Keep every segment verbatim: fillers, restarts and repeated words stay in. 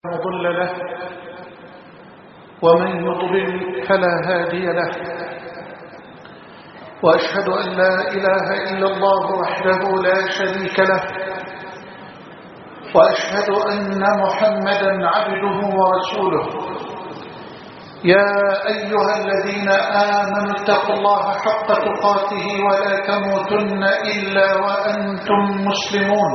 مضل له ومن يضلل فلا هادي له، وأشهد أن لا إله إلا الله وحده لا شريك له، وأشهد أن محمدا عبده ورسوله. يا أيها الذين آمنوا اتقوا الله حق تقاته ولا تموتن إلا وأنتم مسلمون.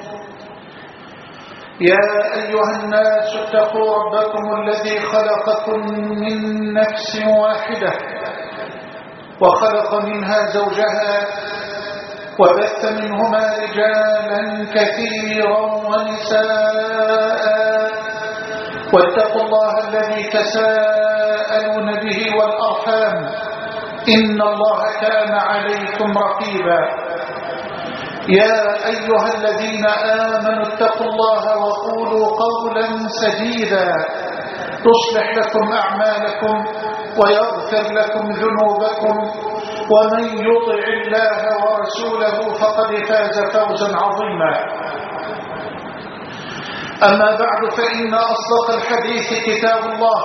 يا أيها الناس اتقوا ربكم الذي خلقكم من نفس واحدة وخلق منها زوجها وبث منهما رجالا كثيرا ونساء، واتقوا الله الذي تساءلون به والأرحام إن الله كان عليكم رقيبا. يا أيها الذين آمنوا اتقوا الله وقولوا قولا سديدا يصلح لكم أعمالكم ويغفر لكم ذنوبكم، ومن يطع الله ورسوله فقد فاز فوزا عظيما. أما بعد، فإن أصدق الحديث كتاب الله،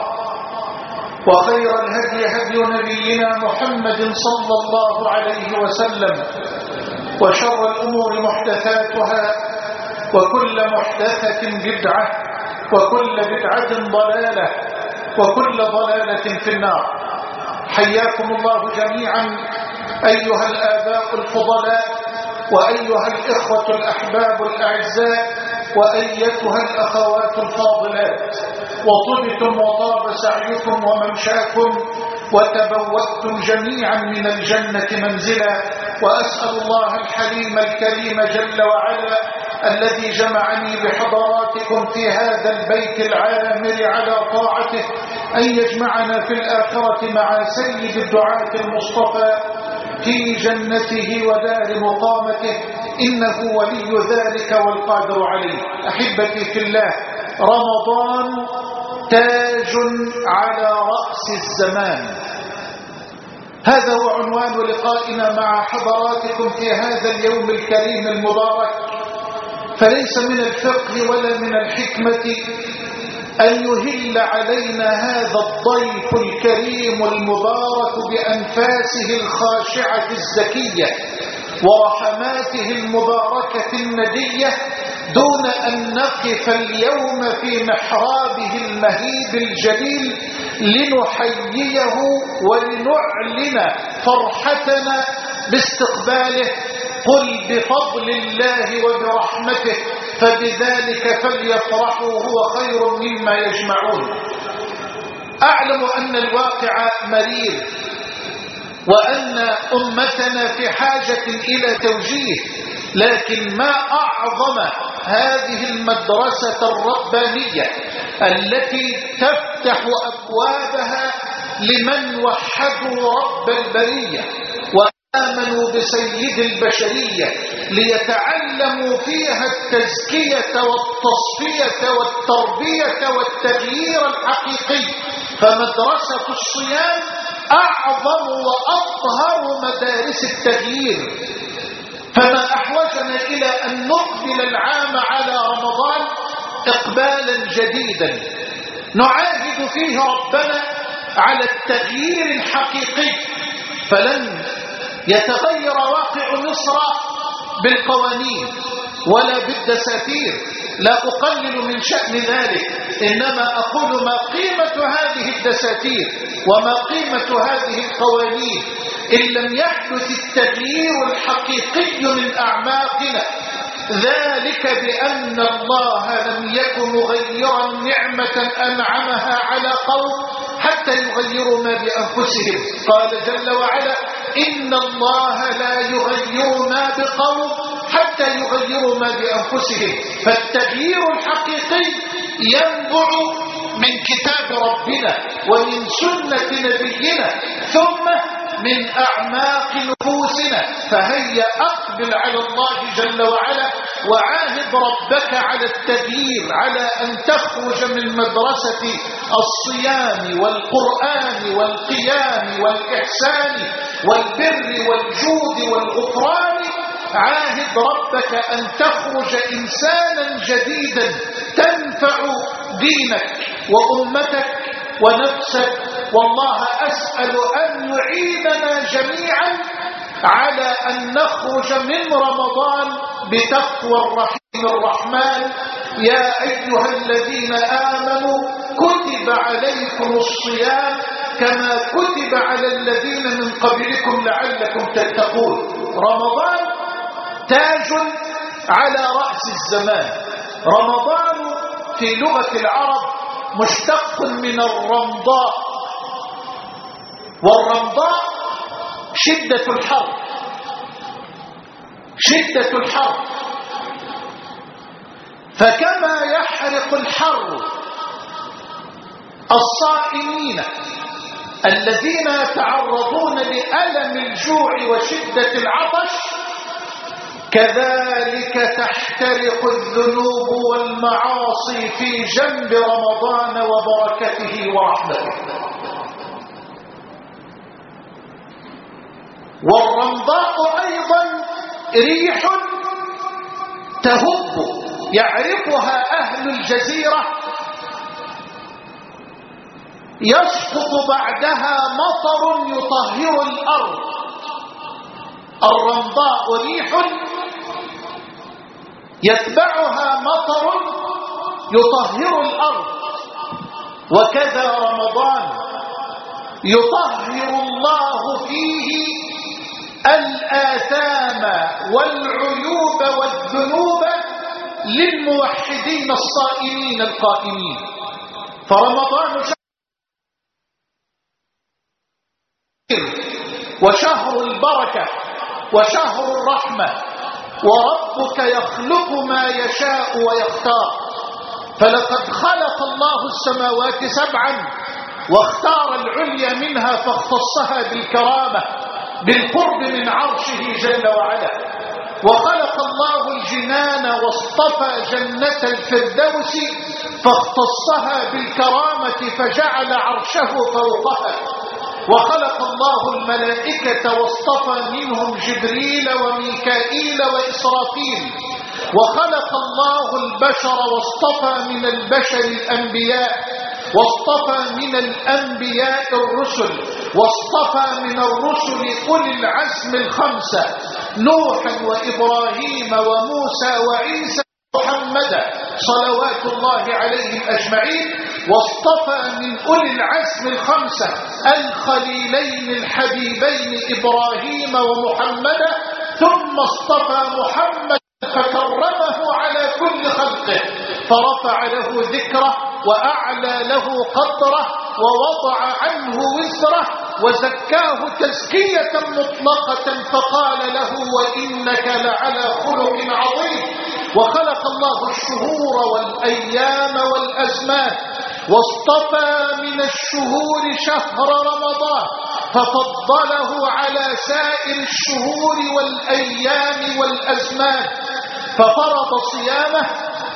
وخير الهدي هدي نبينا محمد صلى الله عليه وسلم، وشر الأمور محدثاتها، وكل محدثة بدعة، وكل بدعة ضلالة، وكل ضلالة في النار. حياكم الله جميعا أيها الآباء الفضلاء، وأيها الإخوة الأحباب الأعزاء، وأيتها الأخوات الفاضلات، وطبتم وطاب سعيكم وممشاكم، وتبوأتم جميعا من الجنة منزلا. وأسأل الله الحليم الكريم جل وعلا الذي جمعني بحضراتكم في هذا البيت العامر على طاعته أن يجمعنا في الآخرة مع سيد الدعاة المصطفى في جنته ودار مقامته، إنه ولي ذلك والقادر عليه. أحبتي في الله، رمضان تاج على رأس الزمان. هذا هو عنوان لقائنا مع حضراتكم في هذا اليوم الكريم المبارك. فليس من الفقه ولا من الحكمة أن يهل علينا هذا الضيف الكريم المبارك بأنفاسه الخاشعة الزكية ورحماته المباركة الندية دون أن نقف اليوم في محرابه المهيب الجليل لنحييه ولنعلن فرحتنا باستقباله. قل بفضل الله وبرحمته فبذلك فليفرحوا هو خير مما يجمعون. أعلم أن الواقع مرير، وأن أمتنا في حاجة إلى توجيه، لكن ما أعظم هذه المدرسة الربانية التي تفتح أبوابها لمن وحدوا رب البرية وآمنوا بسيد البشرية ليتعلموا فيها التزكية والتصفية والتربية والتغيير الحقيقي. فمدرسة الصيام أعظم وأطهر مدارس التغيير. فما أحوجنا إلى أن نقبل العام على رمضان إقبالا جديدا نعاهد فيه ربنا على التغيير الحقيقي. فلن يتغير واقع مصر بالقوانين ولا بالدساتير، لا أقلل من شأن ذلك، إنما أقول ما قيمة هذه الدساتير وما قيمة هذه القوانين إن لم يحدث التغيير الحقيقي من أعماقنا. ذلك بأن الله لم يكن مغيرا نعمة أنعمها على قوم حتى يغيروا ما بأنفسهم. قال جل وعلا: إن الله لا يغير ما بقوم حتى يغيروا ما بأنفسهم. فالتغيير الحقيقي ينبع من كتاب ربنا ومن سنة نبينا ثم من أعماق نفوسنا. فهيا أقبل على الله جل وعلا وعاهد ربك على التغيير، على أن تخرج من مدرسة الصيام والقرآن والقيام والإحسان والبر والجود والغفران. عاهد ربك أن تخرج إنسانا جديدا تنفع دينك وأمتك ونفسك. والله أسأل أن يعيننا جميعا على أن نخرج من رمضان بتقوى الرحيم الرحمن. يا أيها الذين آمنوا كتب عليكم الصيام كما كتب على الذين من قبلكم لعلكم تتقون. رمضان تاج على رأس الزمان. رمضان في لغة العرب مشتق من الرمضاء، والرمضاء شدة الحر، شدة الحر. فكما يحرق الحر الصائمين الذين يتعرضون لألم الجوع وشدة العطش، كذلك تحترق الذنوب والمعاصي في جنب رمضان وبركته ورحمته. والرمضاء أيضا ريح تهب يعرفها أهل الجزيرة، يسقط بعدها مطر يطهر الأرض. الرمضاء ريح يتبعها مطر يطهر الأرض، وكذا رمضان يطهر الله فيه الآثام والعيوب والذنوب للموحدين الصائمين القائمين. فرمضان شهر وشهر البركة وشهر الرحمة، وربك يخلق ما يشاء ويختار. فلقد خلق الله السماوات سبعا واختار العليا منها فاختصها بالكرامة بالقرب من عرشه جل وعلا. وخلق الله الجنان واصطفى جنة الفردوس فاختصها بالكرامة فجعل عرشه فوقها. وخلق الله الملائكة واصطفى منهم جبريل وميكائيل وإسرافيل. وخلق الله البشر واصطفى من البشر الأنبياء، واصطفى من الأنبياء الرسل، واصطفى من الرسل أولي العزم الخمسة نوحا وإبراهيم وموسى وعيسى محمدا صلوات الله عليهم أجمعين. واصطفى من أولي العزم الخمسة الخليلين الحبيبين إبراهيم ومحمدا، ثم اصطفى محمد فكرمه على كل خلقه فرفع له ذكره وأعلى له قدره ووضع عنه وزره وزكاه تزكية مطلقة فقال له وإنك لعلى خلق عظيم. وخلق الله الشهور والأيام والأزمان، واصطفى من الشهور شهر رمضان ففضله على سائر الشهور والأيام والأزمان، ففرض صيامه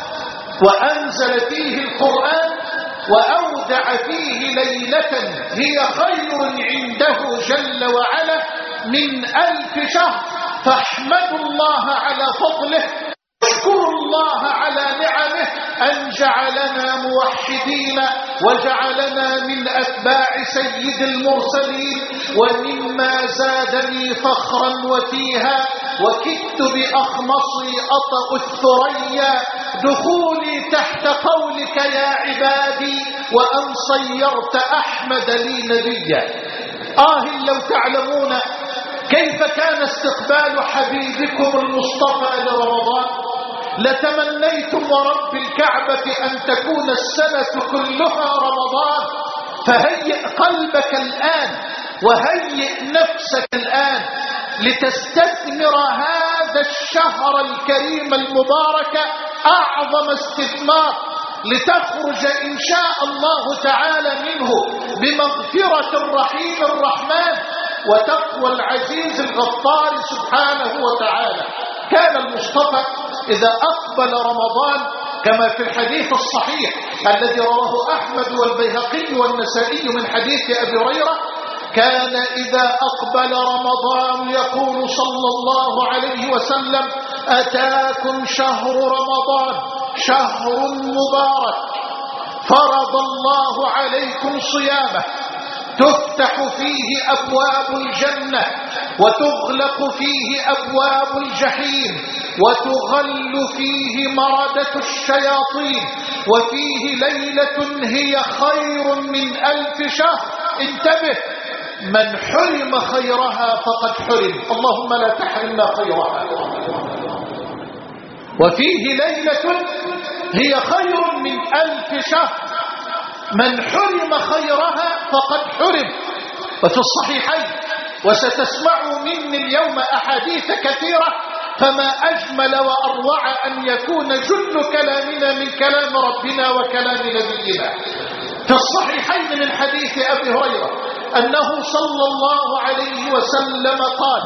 وأنزل فيه القرآن وأودع فيه ليلة هي خير عنده جل وعلا من ألف شهر. فاحمدوا الله على فضله، اشكروا الله على نعمه أن جعلنا موحدين وجعلنا من أتباع سيد المرسلين. ومما زادني فخرا وفيها وكدت بأخمصي أطأ الثريا دخولي تحت قولك يا عبادي وأن صيرت أحمد لي نبيا. آه لو تعلمون كيف كان استقبال حبيبكم المصطفى لرمضان لتمنيتم ورب الكعبة أن تكون السنة كلها رمضان. فهيئ قلبك الآن وهيئ نفسك الآن لتستثمر هذا الشهر الكريم المبارك أعظم استثمار، لتخرج إن شاء الله تعالى منه بمغفرة الرحيم الرحمن وتقوى العزيز الغفار سبحانه وتعالى. كان المصطفى إذا أقبل رمضان كما في الحديث الصحيح الذي رواه أحمد والبيهقي والنسائي من حديث أبي هريرة، كان إذا أقبل رمضان يقول صلى الله عليه وسلم أتاكم شهر رمضان شهر مبارك فرض الله عليكم صيامه تفتح فيه أبواب الجنة وتغلق فيه أبواب الجحيم وتغل فيه مردة الشياطين وفيه ليلة هي خير من ألف شهر. انتبه، من حرم خيرها فقد حرم، اللهم لا تحرمنا خيرها. وفيه ليلة هي خير من ألف شهر، من حرم خيرها فقد حرم. وفي الصحيحين وستسمعوا مني اليوم أحاديث كثيرة، فما أجمل وأروع أن يكون جل كلامنا من كلام ربنا وكلام نبينا. في الصحيحين من حديث أبي هريرة أنه صلى الله عليه وسلم قال: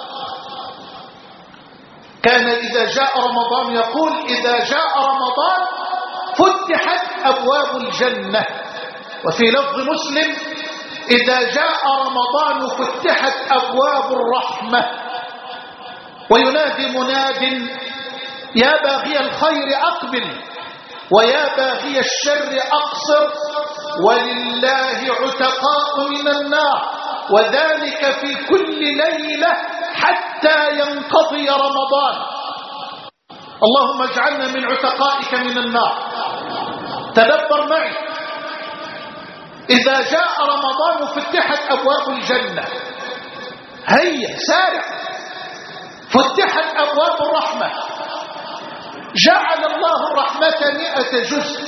كان إذا جاء رمضان يقول: إذا جاء رمضان فتحت أبواب الجنة. وفي لفظ مسلم: إذا جاء رمضان فتحت أبواب الرحمة. وينادي مناد: يا باغي الخير أقبل ويا باغي الشر أقصر، ولله عتقاء من النار، وذلك في كل ليلة حتى ينقضي رمضان. اللهم اجعلنا من عتقائك من النار. تدبر معي، إذا جاء رمضان فتحت أبواب الجنة، هيا سارع، فتحت أبواب الرحمة. جعل الله الرحمة مئة جزء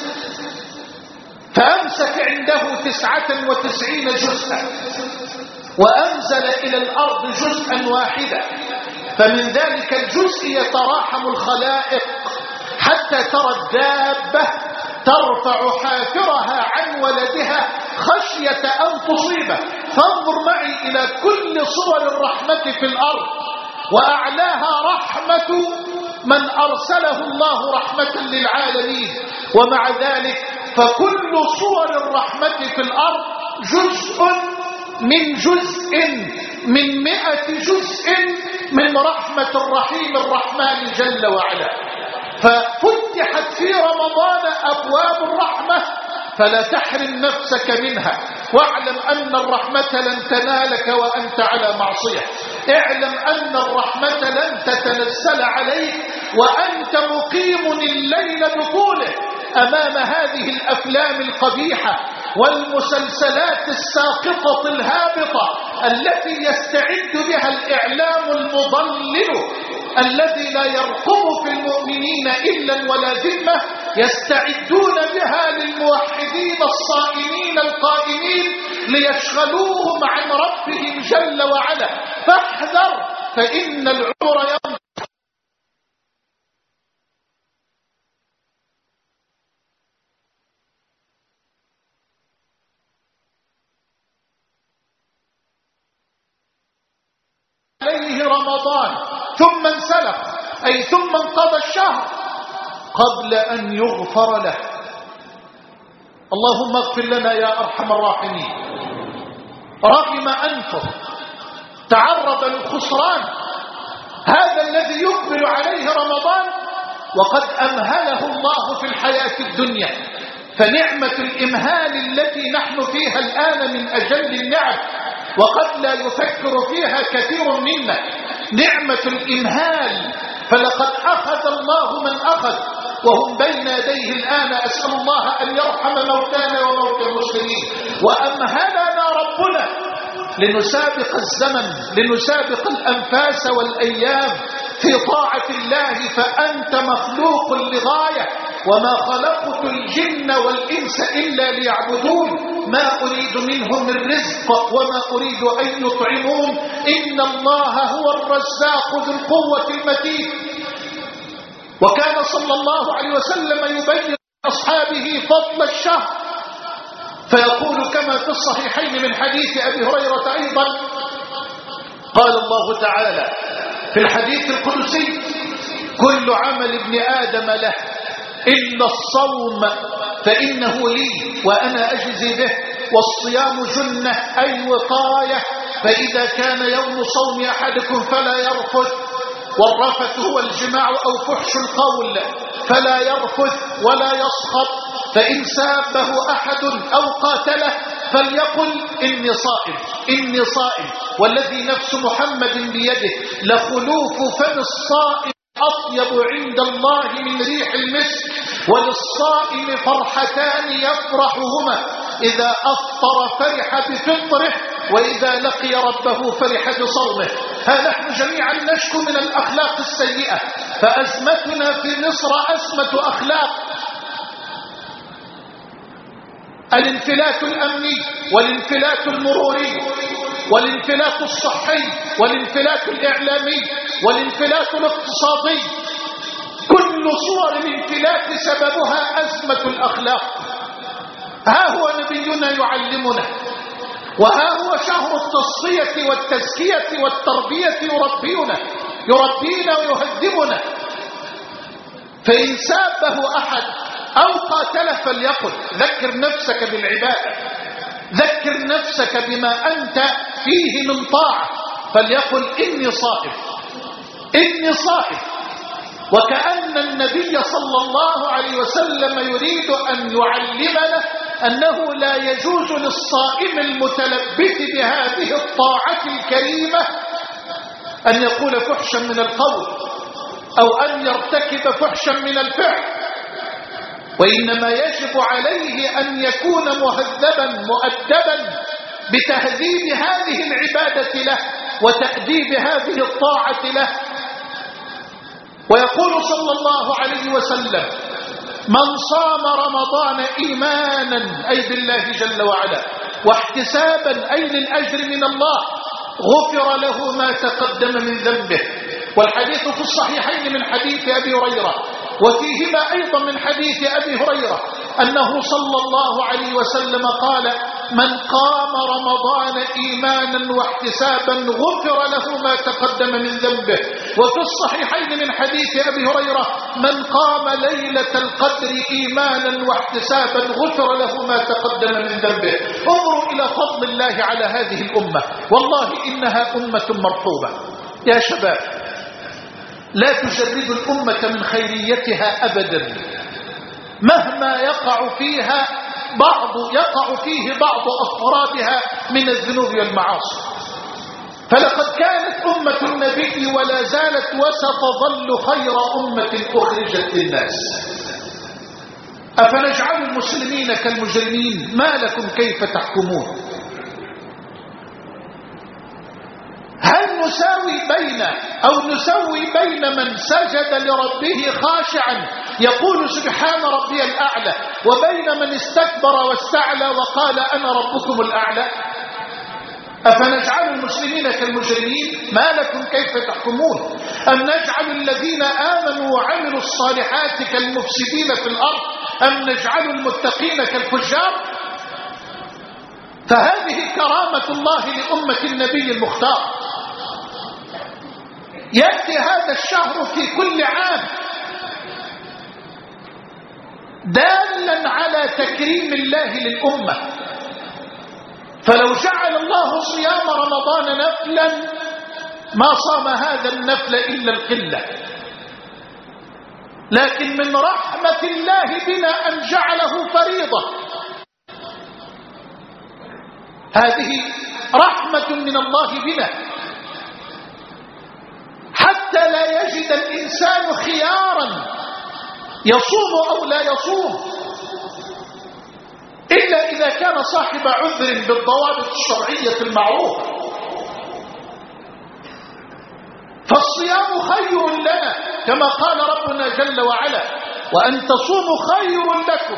فأمسك عنده تسعة وتسعين جزءا، وأنزل إلى الأرض جزءا واحدا، فمن ذلك الجزء يتراحم الخلائق حتى ترى الدابة ترفع حافرها عن ولدها خشية أن تصيبه. فانظر معي إلى كل صور الرحمة في الأرض، وأعلاها رحمة من أرسله الله رحمة للعالمين. ومع ذلك فكل صور الرحمة في الأرض جزء من جزء من مئة جزء من رحمة الرحيم الرحمن جل وعلا. ففتحت في رمضان أبواب الرحمة، فلا تحرم نفسك منها، واعلم أن الرحمة لن تنالك وأنت على معصية. اعلم أن الرحمة لن تتنزل عليك وأنت مقيم الليل بطوله أمام هذه الأفلام القبيحة والمسلسلات الساقطة الهابطة التي يستعد بها الإعلام المضلل الذي لا يرقب في المؤمنين إلا ولا ذمة، يستعدون بها للموحدين الصائمين القائمين ليشغلوهم عن ربهم جل وعلا. فاحذر، فإن العمر يمضي. عليه رمضان ثم انسلخ، أي ثم انقضى الشهر قبل أن يغفر له. اللهم اغفر لنا يا أرحم الراحمين. رغم أنفه، تعرض للخسران، هذا الذي يقبل عليه رمضان وقد أمهله الله في الحياة الدنيا. فنعمة الإمهال التي نحن فيها الآن من أجل النعم، وقد لا يفكر فيها كثير منا، نعمة الإمهال. فلقد أخذ الله من أخذ وهم بين يديه الآن. أسأل الله أن يرحم موتانا وموتى المسلمين. وأمهلنا ربنا لنسابق الزمن، لنسابق الأنفاس والأيام في طاعة الله، فأنت مخلوق لغاية. وما خلقت الجن والإنس إلا ليعبدون، ما أريد منهم من رزق وما أريد أن يطعمون، إن الله هو الرزاق ذو القوة المتين. وكان صلى الله عليه وسلم يبين لأصحابه فضل الشهر، فيقول كما في الصحيحين من حديث أبي هريرة أيضا: قال الله تعالى في الحديث القدسي: كل عمل ابن آدم له إلا الصوم فإنه لي وأنا أجزي به، والصيام جنة أي وقاية، فإذا كان يوم صوم أحدكم فلا يرفث، والرفث هو الجماع أو فحش القول، فلا يرفث ولا يصخب فإن سابه أحد أو قاتله فليقل إني صائم إني صائم، والذي نفس محمد بيده لخلوف فم الصائم أطيب عند الله من ريح المسك، وللصائم فرحتان يفرحهما، إذا أفطر فرح بفطره، وإذا لقي ربه فرح بصومه. ها نحن جميعا نشكو من الأخلاق السيئة، فأزمتنا في مصر أزمة أخلاق. الانفلات الأمني والانفلات المروري والانفلات الصحي والانفلات الإعلامي والانفلات الاقتصادي، كل صور الانفلات سببها أزمة الأخلاق. ها هو نبينا يعلمنا، وها هو شهر التصفية والتزكية والتربية يربينا يربينا ويهذبنا. فإن سابه أحد أو قاتله فليقل، ذكر نفسك بالعبادة، ذكر نفسك بما أنت فيه من طاعة، فليقل إني صائم إني صائم. وكأن النبي صلى الله عليه وسلم يريد أن يعلمنا أنه لا يجوز للصائم المتلبث بهذه الطاعة الكريمة أن يقول فحشا من القول أو أن يرتكب فحشا من الفعل، وإنما يجب عليه أن يكون مهذبا مؤدبا بتهذيب هذه العبادة له وتأديب هذه الطاعة له. ويقول صلى الله عليه وسلم: من صام رمضان إيمانا أي بالله جل وعلا واحتسابا أي للأجر من الله غفر له ما تقدم من ذنبه. والحديث في الصحيحين من حديث أبي هريرة، وفيهما أيضا من حديث أبي هريرة أنه صلى الله عليه وسلم قال: من قام رمضان إيمانا واحتسابا غفر له ما تقدم من ذنبه. وفي الصحيحين من حديث أبي هريرة: من قام ليلة القدر إيمانا واحتسابا غفر له ما تقدم من ذنبه. انظروا إلى فضل الله على هذه الأمة، والله إنها أمة مرحوبة. يا شباب، لا تجردوا الأمة من خيريتها أبدا، مهما يقع فيها بعض يقع فيه بعض أفرادها من الذنوب والمعاصي. فلقد كانت أمة النبي ولا زالت وستظل خير أمة أخرجت للناس. أفنجعل المسلمين كالمجرمين؟ ما لكم كيف تحكمون؟ هل نساوي بين أو نسوي بين من سجد لربه خاشعا يقول سبحان ربي الأعلى وبين من استكبر واستعلى وقال أنا ربكم الأعلى؟ أفنجعل المسلمين كالمجرمين؟ ما لكم كيف تحكمون؟ أم نجعل الذين آمنوا وعملوا الصالحات كالمفسدين في الأرض أم نجعل المتقين كالفجار؟ فهذه كرامة الله لأمة النبي المختار. يأتي هذا الشهر في كل عام دالا على تكريم الله للأمة، فلو جعل الله صيام رمضان نفلا ما صام هذا النفل إلا القلة، لكن من رحمة الله بنا أن جعله فريضة. هذه رحمة من الله بنا، حتى لا يجد الإنسان خيارا يصوم أو لا يصوم إلا إذا كان صاحب عذر بالضوابط الشرعية المعروفة. فالصيام خير لنا كما قال ربنا جل وعلا: وأن تصوموا خير لكم.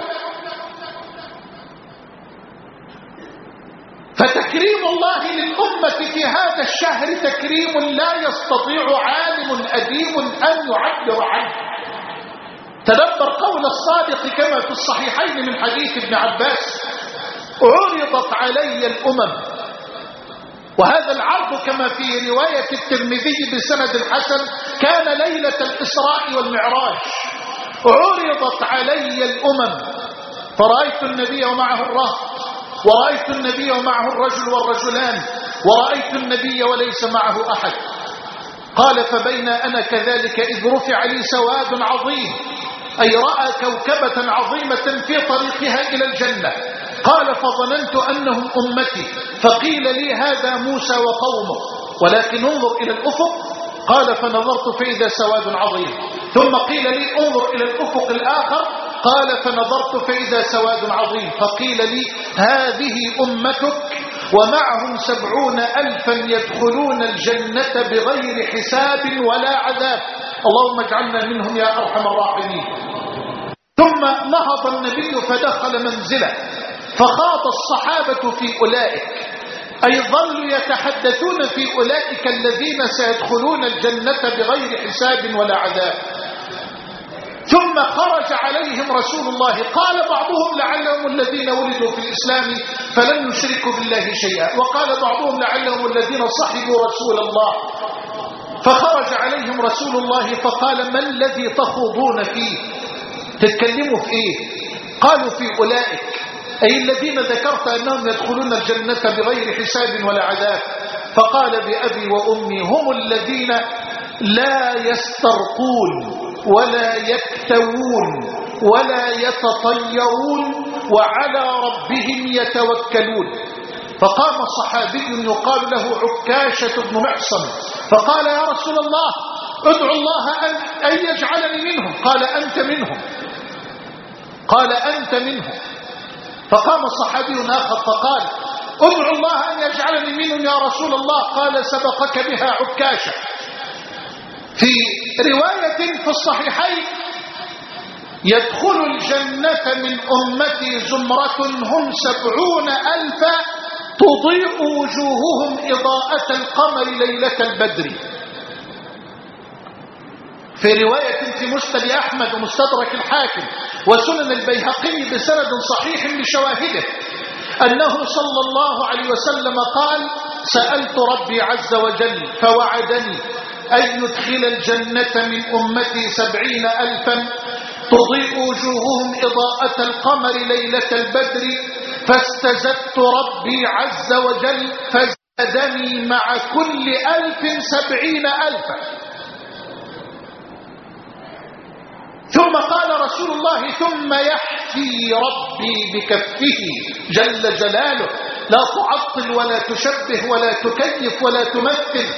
فتكريم الله للأمة في هذا الشهر تكريم لا يستطيع عالم أديم أن يعبر عنه. تدبر قول الصادق كما في الصحيحين من حديث ابن عباس: عرضت علي الأمم، وهذا العرض كما في رواية الترمذي بسند حسن كان ليلة الإسراء والمعراج. عرضت علي الأمم فرأيت النبي ومعه الرهط، ورأيت النبي ومعه الرجل والرجلان، ورأيت النبي وليس معه أحد. قال: فبين أنا كذلك إذ رفع لي سواد عظيم أي رأى كوكبة عظيمة في طريقها إلى الجنة. قال فظننت أنهم أمتي، فقيل لي هذا موسى وقومه، ولكن انظر إلى الأفق. قال فنظرت فإذا سواد عظيم. ثم قيل لي انظر إلى الأفق الآخر. قال فنظرت فإذا سواد عظيم. فقيل لي هذه أمتك ومعهم سبعون ألفا يدخلون الجنة بغير حساب ولا عذاب. اللهم اجعلنا منهم يا أرحم الراحمين. ثم نهض النبي فدخل منزله، فخاض الصحابة في أولئك، أي ظلوا يتحدثون في أولئك الذين سيدخلون الجنة بغير حساب ولا عذاب. ثم خرج عليهم رسول الله. قال بعضهم لعلهم الذين ولدوا في الإسلام فلم يشركوا بالله شيئا، وقال بعضهم لعلهم الذين صحبوا رسول الله. فخرج عليهم رسول الله فقال ما الذي تخوضون فيه؟ تتكلموا في ايه؟ قالوا في أولئك، أي الذين ذكرت أنهم يدخلون الجنة بغير حساب ولا عذاب. فقال بأبي وأمي هم الذين لا يسترقون ولا يكتوون ولا يتطيرون وعلى ربهم يتوكلون. فقام صحابي يقال له عكاشة بن محصن فقال يا رسول الله ادعو الله أن يجعلني منهم. قال أنت منهم. قال أنت منهم. فقام صحابي آخر فقال ادعو الله أن يجعلني منهم يا رسول الله. قال سبقك بها عكاشة. في رواية في الصحيحين يدخل الجنة من أمتي زمرة هم سبعون ألفا تضيء وجوههم إضاءة القمر ليلة البدر. في رواية في مسند أحمد ومستدرك الحاكم وسنن البيهقي بسند صحيح بشواهده أنه صلى الله عليه وسلم قال سألت ربي عز وجل فوعدني أن يدخل الجنة من أمتي سبعين ألفا تضيء وجوههم إضاءة القمر ليلة البدر، فاستزدت ربي عز وجل فزادني مع كل ألف سبعين ألفا. ثم قال رسول الله ثم يحفي ربي بكفه جل جلاله لا تعطل ولا تشبه ولا تكيف ولا تمثل،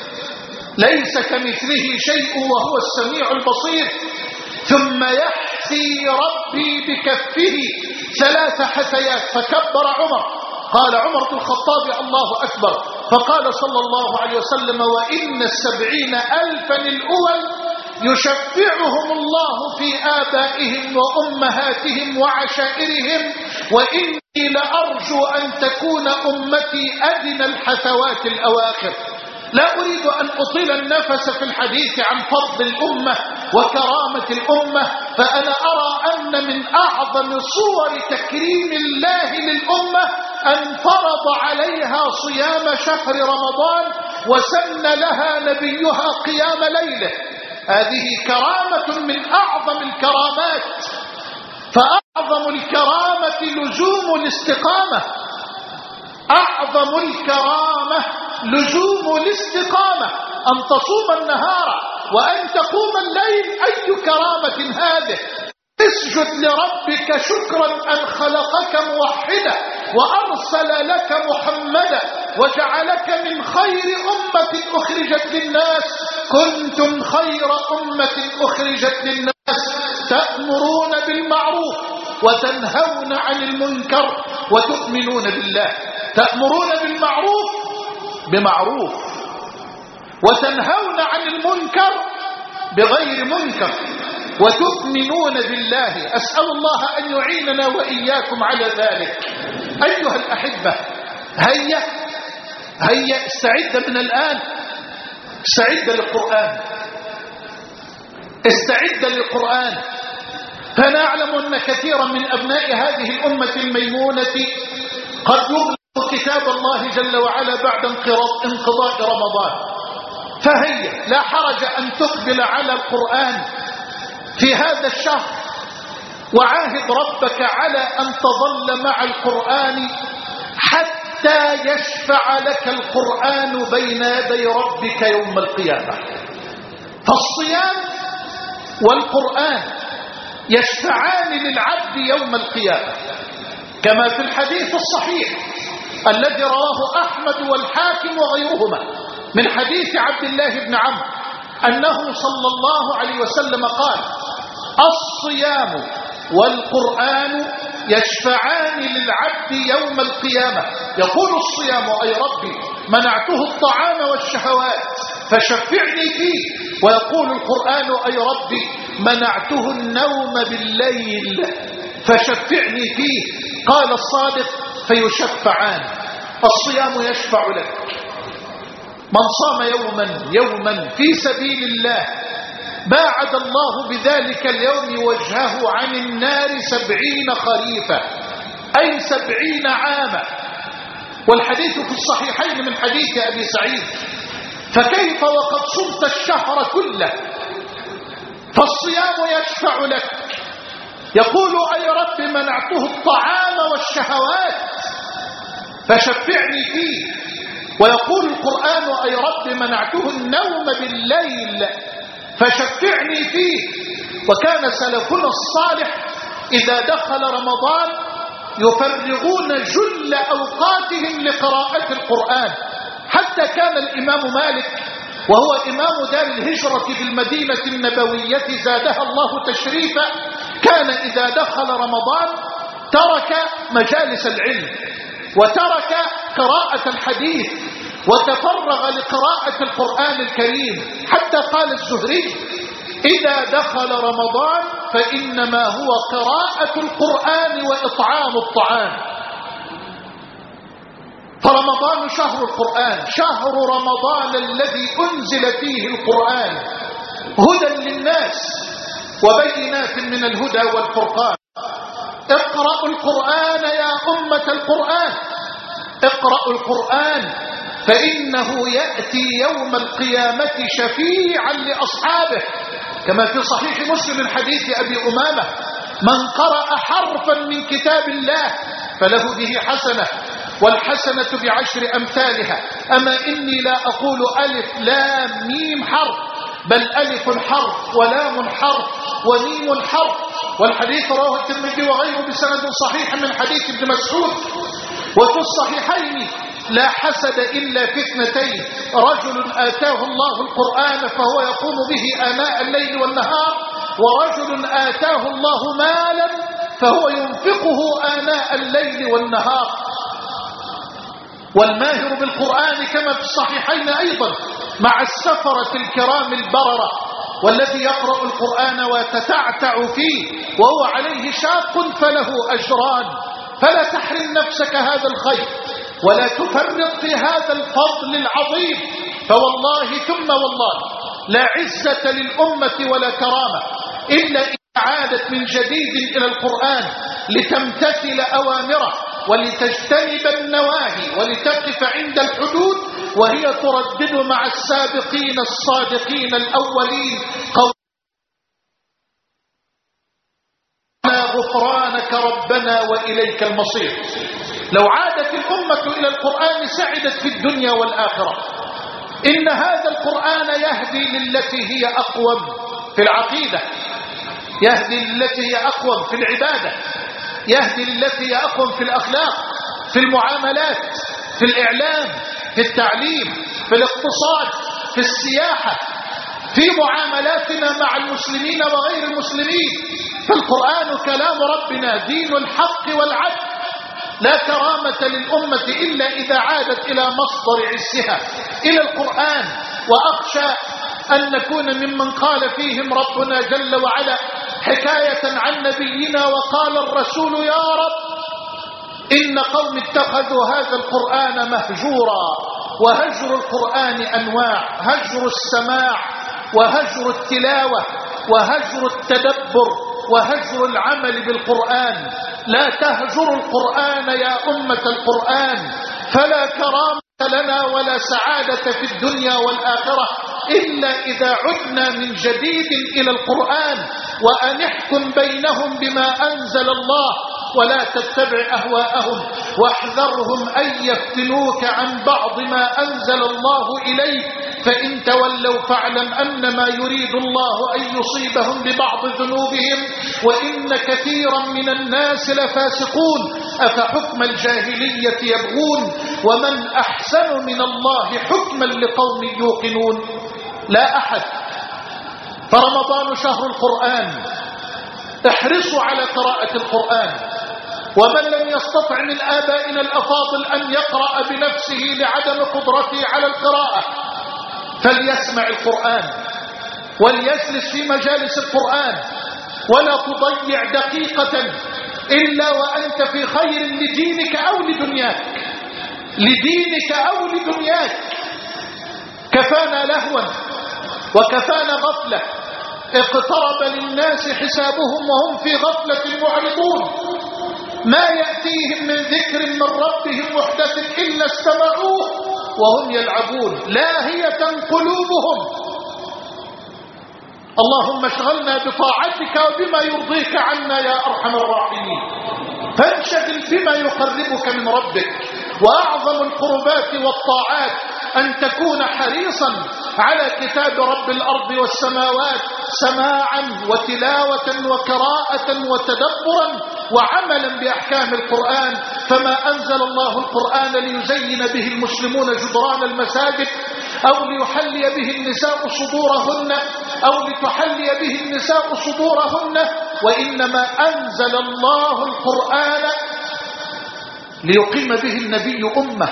ليس كمثله شيء وهو السميع البصير. ثم يحفي ربي بكفه ثلاث حثيات. فكبر عمر. قال عمر بن الخطاب الله أكبر. فقال صلى الله عليه وسلم وإن السبعين ألفا الأول يشفعهم الله في آبائهم وأمهاتهم وعشائرهم، وإني لأرجو أن تكون أمتي أدنى الحثوات الأواخر. لا أريد أن أطيل النفس في الحديث عن فضل الأمة وكرامة الأمة، فأنا أرى أن من أعظم صور تكريم الله للأمة أن فرض عليها صيام شهر رمضان وسن لها نبيها قيام ليله. هذه كرامة من أعظم الكرامات. فأعظم الكرامة لزوم الاستقامة. أعظم الكرامة لزوم الاستقامة، أن تصوم النهار وأن تقوم الليل. أي كرامة هذه؟ اسجد لربك شكرا أن خلقك موحدا وأرسل لك محمدا وجعلك من خير أمة أخرجت للناس. كنتم خير أمة أخرجت للناس تأمرون بالمعروف وتنهون عن المنكر وتؤمنون بالله. تأمرون بالمعروف بمعروف وتنهون عن المنكر بغير منكر وتؤمنون بالله. أسأل الله أن يعيننا وإياكم على ذلك. أيها الأحبة هيا هيا استعد من الآن. استعد للقرآن. استعد للقرآن. فنعلم أن كثيرا من أبناء هذه الأمة الميمونة قد يغلق كتاب الله جل وعلا بعد انقضاء رمضان. فهيا لا حرج أن تقبل على القرآن في هذا الشهر، وعاهد ربك على أن تظل مع القرآن حتى يشفع لك القرآن بين يدي ربك يوم القيامة. فالصيام والقرآن يشفعان للعبد يوم القيامة، كما في الحديث الصحيح الذي رواه أحمد والحاكم وغيرهما من حديث عبد الله بن عمرو أنه صلى الله عليه وسلم قال: الصيام والقرآن يشفعان للعبد يوم القيامة. يقول الصيام: أي ربي منعته الطعام والشهوات فشفعني فيه. ويقول القرآن: أي ربي منعته النوم بالليل فشفعني فيه. قال الصادق: فيشفعان. الصيام يشفع لك. من صام يوما يوما في سبيل الله باعد الله بذلك اليوم وجهه عن النار سبعين خريفا، أي سبعين عاما. والحديث في الصحيحين من حديث أبي سعيد: فكيف وقد صمت الشهر كله؟ فالصيام يشفع لك. يقول: أي رب منعته الطعام والشهوات فشفعني فيه. ويقول القرآن: أي رب منعته النوم بالليل فشفعني فيه. وكان سلفنا الصالح إذا دخل رمضان يفرغون جل أوقاتهم لقراءة القرآن، حتى كان الإمام مالك وهو إمام دار الهجرة بالمدينة النبوية زادها الله تشريفا، كان إذا دخل رمضان ترك مجالس العلم وترك قراءة الحديث وتفرغ لقراءة القرآن الكريم، حتى قال الزهري: إذا دخل رمضان فإنما هو قراءة القرآن وإطعام الطعام. فرمضان شهر القرآن، شهر رمضان الذي أنزل فيه القرآن هدى للناس وبينات من الهدى والفرقان. اقرأوا القرآن يا أمة القرآن، اقرأوا القرآن فإنه يأتي يوم القيامة شفيعا لأصحابه، كما في صحيح مسلم من حديث أبي أمامة: من قرأ حرفا من كتاب الله فله به حسنة، والحسنة بعشر أمثالها. أما إني لا أقول ألف لام ميم حرف، بل ألف حرف ولام حرف وميم حرف. والحديث رواه الترمذي وغيره بسند صحيح من حديث ابن مسعود. وفي الصحيحين: لا حسد إلا في اثنتين: رجل آتاه الله القرآن فهو يقوم به آناء الليل والنهار، ورجل آتاه الله مالا فهو ينفقه آناء الليل والنهار. والماهر بالقرآن كما في الصحيحين أيضا مع السفرة الكرام البررة، والذي يقرأ القرآن وتتعتع فيه وهو عليه شاق فله أجران. فلا تحرم نفسك هذا الخير ولا تفرط في هذا الفضل العظيم، فوالله ثم والله لا عزة للأمة ولا كرامة إلا إذا عادت من جديد إلى القرآن لتمتثل أوامره ولتجتنب النواهي ولتقف عند الحدود، وهي تردد مع السابقين الصادقين الأولين: قولنا غفرانك ربنا وإليك المصير. لو عادت الأمة إلى القرآن سعدت في الدنيا والآخرة. إن هذا القرآن يهدي للتي هي أقوم في العقيدة، يهدي للتي هي أقوم في العبادة، يهدي للتي هي أقوم في الأخلاق، في المعاملات، في الإعلام، في التعليم، في الاقتصاد، في السياحة، في معاملاتنا مع المسلمين وغير المسلمين. فالقرآن كلام ربنا، دين الحق والعدل. لا كرامة للأمة إلا إذا عادت إلى مصدر عزها، إلى القرآن. وأخشى أن نكون ممن قال فيهم ربنا جل وعلا حكاية عن نبينا: وقال الرسول يا رب إن قوم اتخذوا هذا القرآن مهجورا. وهجر القرآن أنواع: هجر السماع، وهجر التلاوة، وهجر التدبر، وهجر العمل بالقرآن. لا تهجر القرآن يا أمة القرآن، فلا كرامة لنا ولا سعادة في الدنيا والآخرة إلا إذا عدنا من جديد إلى القرآن. وأن احكم بينهم بما أنزل الله ولا تتبع أهواءهم، واحذرهم أن يفتنوك عن بعض ما أنزل الله إليك، فإن تولوا فاعلم أنما يريد الله أن يصيبهم ببعض ذنوبهم وإن كثيرا من الناس لفاسقون أفحكم الجاهلية يبغون ومن أحسن من الله حكما لقوم يوقنون. لا أحد. فرمضان شهر القرآن، احرصوا على قراءة القرآن. ومن لم يستطع من آبائنا الأفاضل أن يقرأ بنفسه لعدم قدرته على القراءة فليسمع القرآن وليجلس في مجالس القرآن، ولا تضيع دقيقة إلا وأنت في خير لدينك أو لدنياك، لدينك أو لدنياك. كفانا لهوا وكفانا غفلة، اقترب للناس حسابهم وهم في غفلة معرضون، ما يأتيهم من ذكر من ربهم محدث إلا استمعوه وهم يلعبون لاهية قلوبهم. اللهم اشغلنا بطاعتك وبما يرضيك عنا يا أرحم الراحمين. فانشغل بما يقربك من ربك، وأعظم القربات والطاعات أن تكون حريصا على كتاب رب الأرض والسماوات سماعا وتلاوة وقراءة وتدبرا وعملا بأحكام القرآن. فما أنزل الله القرآن ليزين به المسلمون جدران المساجد أو ليحلي به النساء صدورهن أو لتحلي به النساء صدورهن، وإنما أنزل الله القرآن ليقيم به النبي أمة،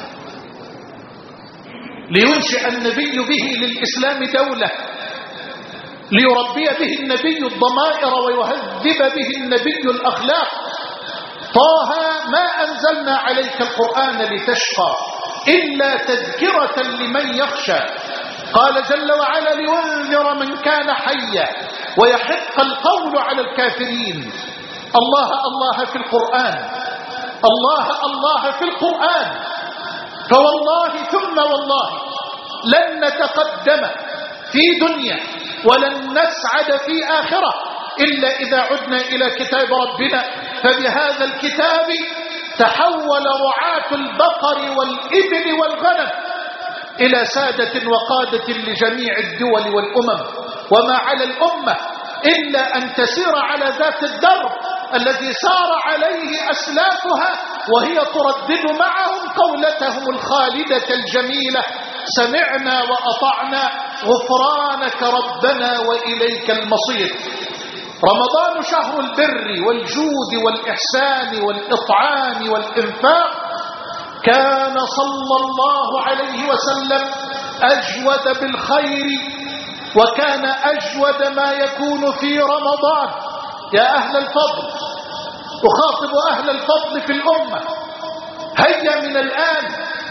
لينشئ النبي به للإسلام دولة، ليربي به النبي الضمائر ويهذب به النبي الأخلاق. طه ما أنزلنا عليك القرآن لتشقى إلا تذكرة لمن يخشى. قال جل وعلا لينذر من كان حيا ويحق القول على الكافرين. الله الله في القرآن، الله الله في القرآن. فوالله ثم والله لن نتقدم في دنيا ولن نسعد في آخرة إلا إذا عدنا إلى كتاب ربنا. فبهذا الكتاب تحول رعاة البقر والإبل والغنم إلى سادة وقادة لجميع الدول والأمم، وما على الأمة إلا أن تسير على ذات الدرب الذي سار عليه أسلافها، وهي تردد معهم قولتهم الخالدة الجميلة: سمعنا وأطعنا غفرانك ربنا وإليك المصير. رمضان شهر البر والجود والإحسان والإطعام والإنفاق. كان صلى الله عليه وسلم أجود بالخير، وكان أجود ما يكون في رمضان. يا أهل الفضل، أخاطب أهل الفضل في الأمة، هيا من الآن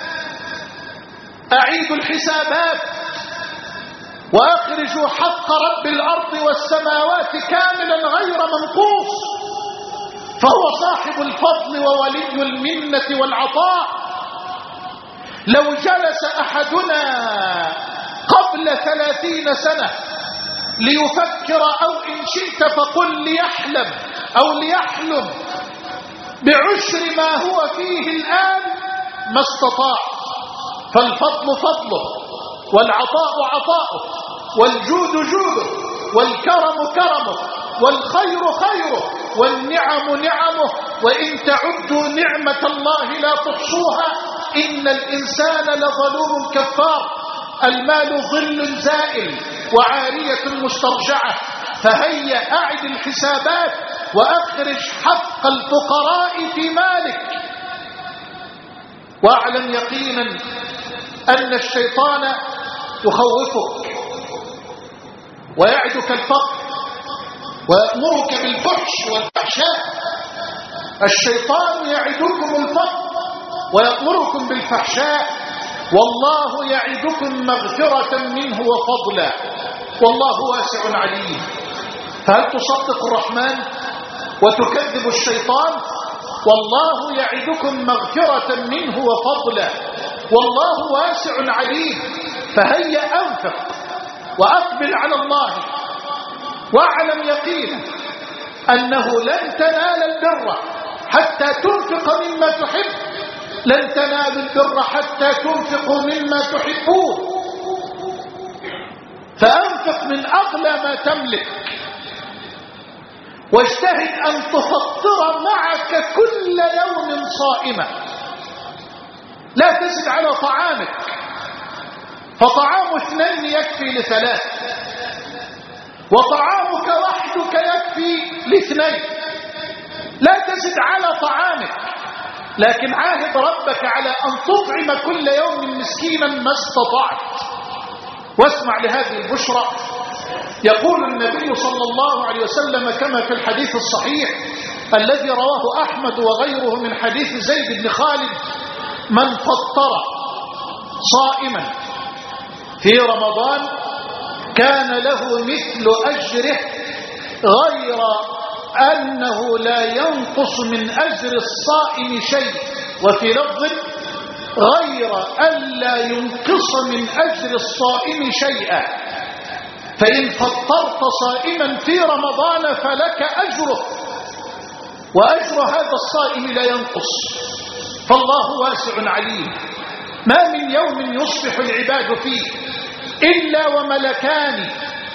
أعيدوا الحسابات وأخرجوا حق رب الأرض والسماوات كاملا غير منقوص، فهو صاحب الفضل وولي المنة والعطاء. لو جلس أحدنا قبل ثلاثين سنة ليفكر أو إن شئت فقل ليحلم أو ليحلم بعشر ما هو فيه الآن ما استطاع. فالفضل فضله، والعطاء عطاؤه، والجود جوده، والكرم كرمه، والخير خيره، والنعم نعمه. وإن تعدوا نعمة الله لا تحصوها إن الإنسان لظلوم كفار. المال ظل زائل وعارية مسترجعة، فهيا أعد الحسابات وأخرج حق الفقراء في مالك. واعلم يقينا أن الشيطان يخوفك ويعدك الفقر ويأمرك بالفحش والفحشاء. الشيطان يعدكم الفقر ويأمركم بالفحشاء، والله يعدكم مغفرة منه وفضلا، والله واسع عليم. فهل تصدق الرحمن وتكذب الشيطان؟ والله يعدكم مغفرة منه وفضلا، والله واسع عليم. فهيا أنفق وأقبل على الله، واعلم يقينا أنه لن تنال البر حتى تنفق مما تحب، لن تنال البر حتى تنفقوا مما تحبون. فأنفق من أغلى ما تملك، واجتهد أن تفطر معك كل يوم صائمة، لا تزد على طعامك، فطعام اثنين يكفي لثلاث، وطعامك وحدك يكفي لاثنين، لا تزد على طعامك، لكن عاهد ربك على أن تطعم كل يوم مسكينا ما استطعت. واسمع لهذه البشرى. يقول النبي صلى الله عليه وسلم كما في الحديث الصحيح الذي رواه أحمد وغيره من حديث زيد بن خالد: من فطر صائما في رمضان كان له مثل أجره غير أنه لا ينقص من أجر الصائم شيء، وفي لفظ غير أن لا ينقص من أجر الصائم شيئا. فإن فطرت صائما في رمضان فلك أجره، وأجر هذا الصائم لا ينقص، فالله واسع عليم. ما من يوم يصبح العباد فيه إلا وملكان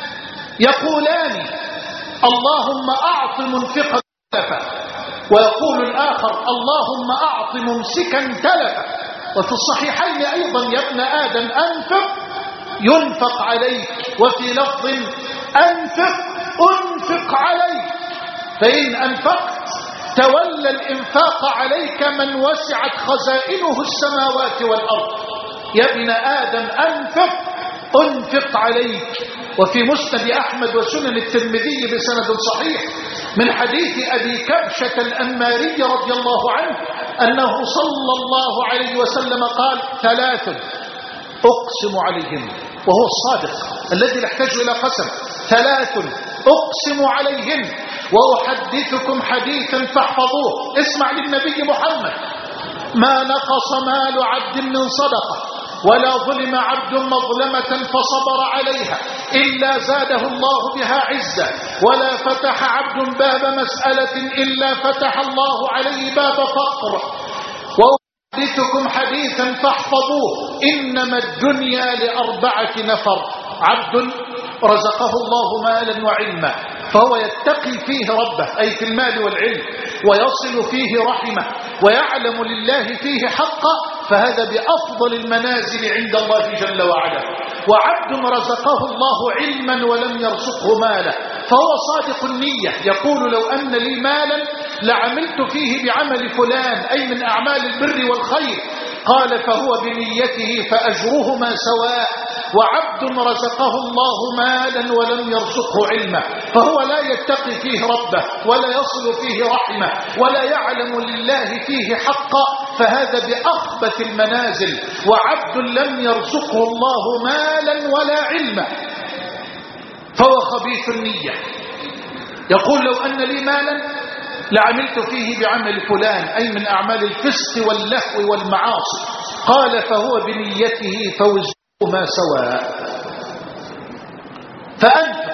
يقولان: اللهم أعط منفقا تلفا، ويقول الآخر: اللهم أعط ممسكا تلفا. وفي الصحيحين أيضا: يا ابن آدم أنفق ينفق عليك، وفي لفظ: أنفق أنفق عليك. فإن أنفقت تولى الإنفاق عليك من وسعت خزائنه السماوات والأرض. يا ابن آدم أنفق أنفق عليك. وفي مسند أحمد وسنن الترمذي بسند صحيح من حديث أبي كبشة الأنماري رضي الله عنه أنه صلى الله عليه وسلم قال: ثلاث أقسم عليهم، وهو الصادق الذي لا يحتاج إلى قسم: ثلاث أقسم عليهم وأحدثكم حديثا فاحفظوه. اسمع للنبي محمد: ما نقص مال عبد من صدقة ولا ظلم عبد مظلمة فصبر عليها إلا زاده الله بها عزة، ولا فتح عبد باب مسألة إلا فتح الله عليه باب فقر. وأحدثكم حديثا فاحفظوه: إنما الدنيا لأربعة نفر: عبد رزقه الله مالا وعلما فهو يتقي فيه ربه، أي في المال والعلم، ويصل فيه رحمه، ويعلم لله فيه حقا، فهذا بأفضل المنازل عند الله جل وعلا. وعبد رزقه الله علما ولم يرزقه مالا فهو صادق النية، يقول: لو أن لي مالا لعملت فيه بعمل فلان، أي من أعمال البر والخير. قال: فهو بنيته فأجرهما سواء. وعبد رزقه الله مالا ولم يرزقه علما فهو لا يتقي فيه ربه ولا يصل فيه رحمه ولا يعلم لله فيه حقا، فهذا بأخبث المنازل. وعبد لم يرزقه الله مالا ولا علما فهو خبيث النية، يقول: لو أن لي مالا لعملت فيه بعمل فلان، أي من أعمال الفسق واللهو والمعاصي. قال: فهو بنيته فوزهما سواء. فأنت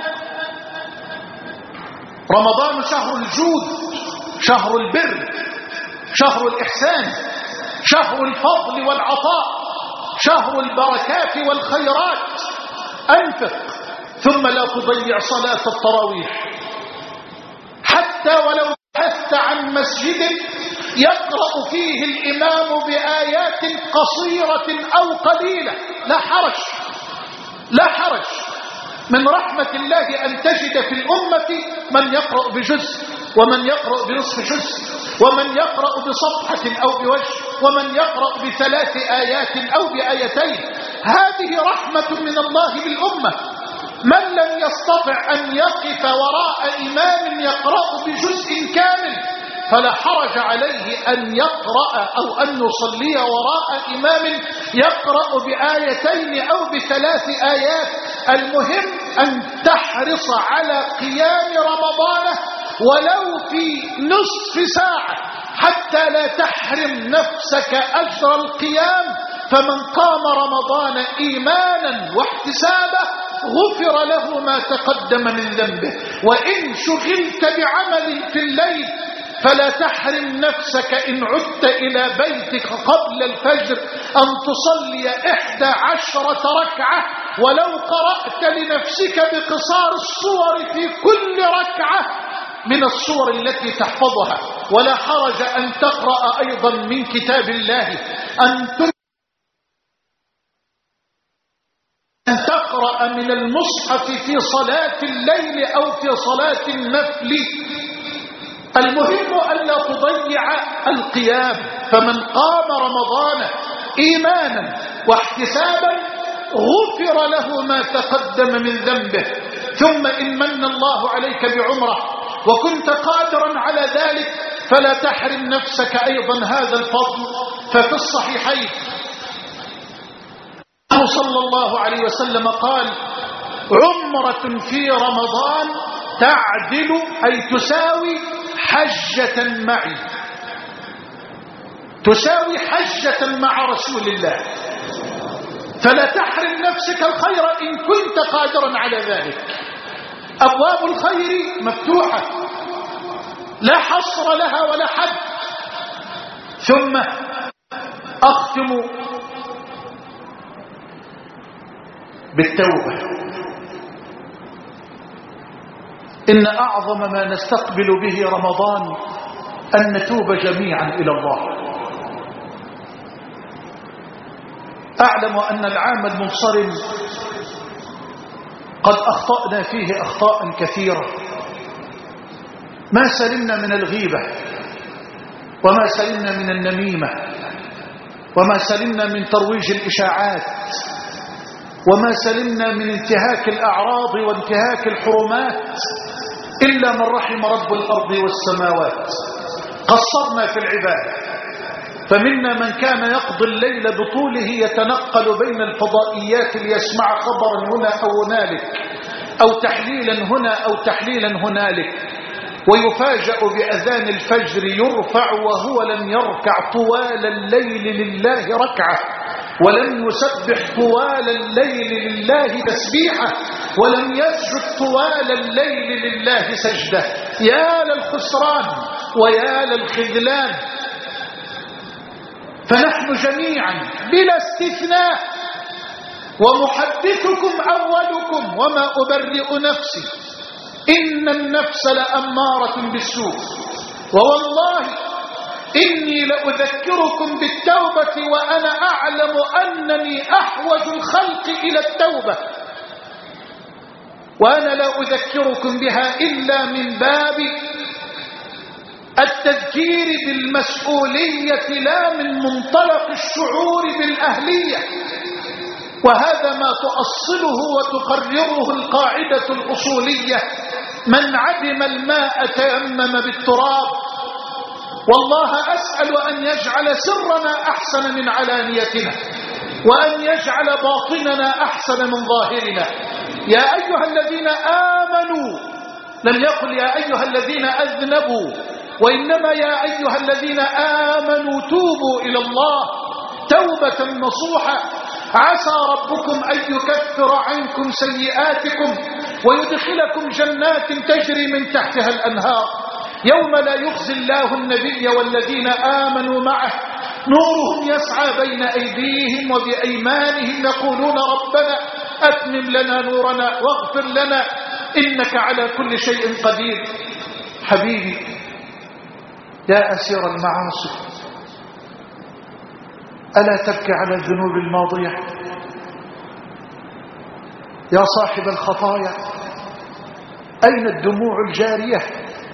رمضان شهر الجود، شهر البر، شهر الإحسان، شهر الفضل والعطاء، شهر البركات والخيرات. أنفق، ثم لا تضيع صلاة التراويح، حتى ولو بحثت عن مسجد يقرأ فيه الإمام بآيات قصيرة أو قليلة، لا حرج، لا حرج. من رحمة الله أن تجد في الأمة من يقرأ بجزء، ومن يقرأ بنصف جزء، ومن يقرأ بصفحة أو بوجه، ومن يقرأ بثلاث آيات أو بآيتين. هذه رحمة من الله بالأمة. من لم يستطع أن يقف وراء إمام يقرأ بجزء كامل فلا حرج عليه أن يقرأ أو أن يصلي وراء إمام يقرأ بآيتين أو بثلاث آيات. المهم أن تحرص على قيام رمضان ولو في نصف ساعة حتى لا تحرم نفسك أجر القيام. فمن قام رمضان إيمانا واحتسابا غفر له ما تقدم من ذنبه. وإن شغلت بعمل في الليل فلا تحرم نفسك إن عدت إلى بيتك قبل الفجر أن تصلي إحدى عشرة ركعة ولو قرأت لنفسك بقصار الصور في كل ركعة من الصور التي تحفظها، ولا حرج أن تقرأ أيضا من كتاب الله، أن أن تقرأ من المصحف في صلاة الليل أو في صلاة النفل. المهم ألا تضيع القيام. فمن قام رمضان إيمانا واحتسابا غفر له ما تقدم من ذنبه. ثم إن من الله عليك بعمره وكنت قادرا على ذلك فلا تحرم نفسك أيضا هذا الفضل. ففي الصحيحين صلى الله عليه وسلم قال: عمرة في رمضان تعدل أي تساوي حجة معي، تساوي حجة مع رسول الله. فلا تحرم نفسك الخير إن كنت قادرا على ذلك. أبواب الخير مفتوحة لا حصر لها ولا حد. ثم أختم بالتوبة. إن أعظم ما نستقبل به رمضان أن نتوب جميعا إلى الله. أعلم أن العام المنصرم قد أخطأنا فيه أخطاء كثيرة. ما سلمنا من الغيبة، وما سلمنا من النميمة، وما سلمنا من ترويج الإشاعات، وما سلمنا من انتهاك الأعراض وانتهاك الحرمات إلا من رحم رب الأرض والسماوات. قصرنا في العبادة، فمنا من كان يقضي الليل بطوله يتنقل بين الفضائيات ليسمع خبرا هنا أو هنالك، أو تحليلا هنا أو تحليلا هنالك، ويفاجأ بأذان الفجر يرفع وهو لم يركع طوال الليل لله ركعة، ولم يسبح طوال الليل لله تسبيحة، ولم يسجد طوال الليل لله سجدة. يا للخسران ويا للخذلان. فنحن جميعا بلا استثناء، ومحدثكم أولكم وما أبرئ نفسي، إن النفس لأمارة بالسوء، ووالله إني لأذكركم بالتوبة وأنا أعلم أنني أحوج الخلق إلى التوبة، وأنا لا أذكركم بها إلا من باب التذكير بالمسؤولية لا من منطلق الشعور بالأهلية. وهذا ما تؤصله وتقرره القاعدة الأصولية: من عدم الماء تيمم بالتراب. والله أسأل أن يجعل سرنا أحسن من علانيتنا، وأن يجعل باطننا أحسن من ظاهرنا. يا أيها الذين آمنوا، لم يقل يا أيها الذين أذنبوا، وإنما يا أيها الذين آمنوا توبوا إلى الله توبة نصوحة، عسى ربكم أن يكفر عنكم سيئاتكم ويدخلكم جنات تجري من تحتها الأنهار، يوم لا يخزي الله النبي والذين آمنوا معه نورهم يسعى بين أيديهم وبأيمانهم يقولون ربنا أتمم لنا نورنا واغفر لنا إنك على كل شيء قدير. حبيبي يا أسير المعاصي، ألا تبكي على الذنوب الماضية؟ يا صاحب الخطايا، أين الدموع الجارية؟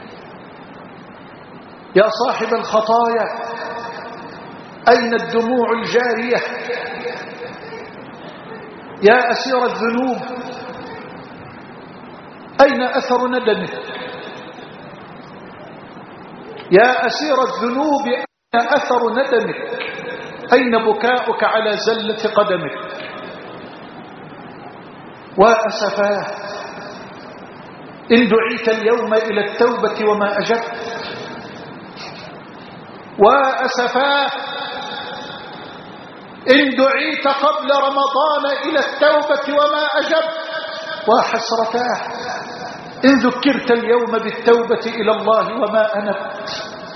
يا صاحب الخطايا، أين الدموع الجارية؟ يا أسير الذنوب، أين أثر ندمك؟ يا أسير الذنوب، أين أثر ندمك؟ أين بكاؤك على زلة قدمك؟ وأسفاه إن دعيت اليوم إلى التوبة وما أجبت، وأسفاه إن دعيت قبل رمضان إلى التوبة وما أجبت، وحسرتاه إن ذكرت اليوم بالتوبة إلى الله وما أنبت.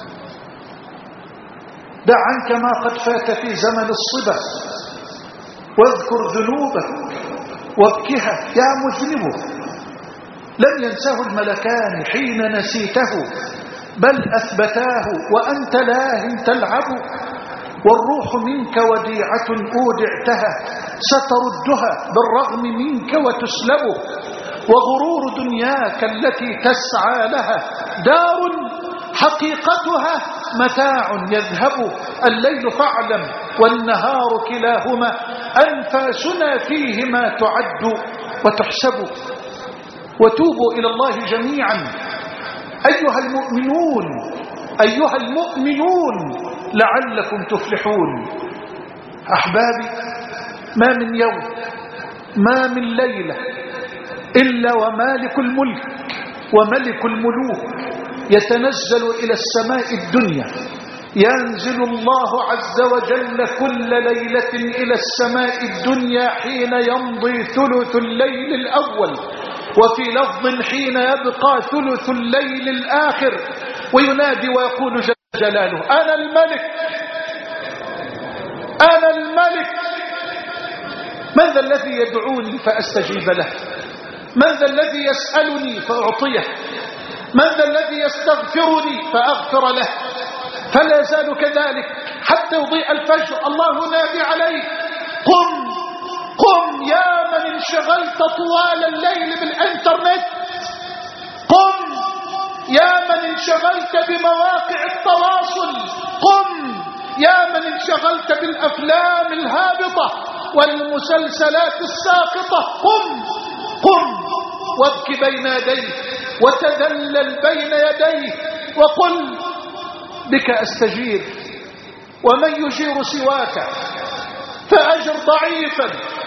دع عنك ما قد فات في زمن الصبا، واذكر ذنوبك وابكها يا مذنبه. لم ينسه الملكان حين نسيته، بل أثبتاه وأنت لاه تلعب. والروح منك وديعة أودعتها، ستردها بالرغم منك وتسلب. وغرور دنياك التي تسعى لها دار حقيقتها متاع يذهب. الليل فاعلم والنهار كلاهما أنفاسنا فيهما تعد وتحسب. وتوبوا إلى الله جميعا أيها المؤمنون أيها المؤمنون لعلكم تفلحون. أحبابي، ما من يوم ما من ليلة إلا ومالك الملك وملك الملوك يتنزل إلى السماء الدنيا. ينزل الله عز وجل كل ليلة إلى السماء الدنيا حين يمضي ثلث الليل الأول، وفي لفظ حين يبقى ثلث الليل الآخر، وينادي ويقول جل جلاله أنا الملك أنا الملك. من ذا الذي يدعوني فأستجيب له؟ من ذا الذي يسألني فأعطيه؟ من ذا الذي يستغفرني فأغفر له؟ فلا يزال كذلك حتى يضيء الفجر. الله نادي عليه قم قم يا من انشغلت طوال الليل بالإنترنت، قم يا من انشغلت بمواقع التواصل، قم يا من انشغلت بالأفلام الهابطة والمسلسلات الساقطة، قم قم وابك بين يديه وتذلل بين يديه وقل بك أستجير. ومن يجير سواك فأجر ضعيفا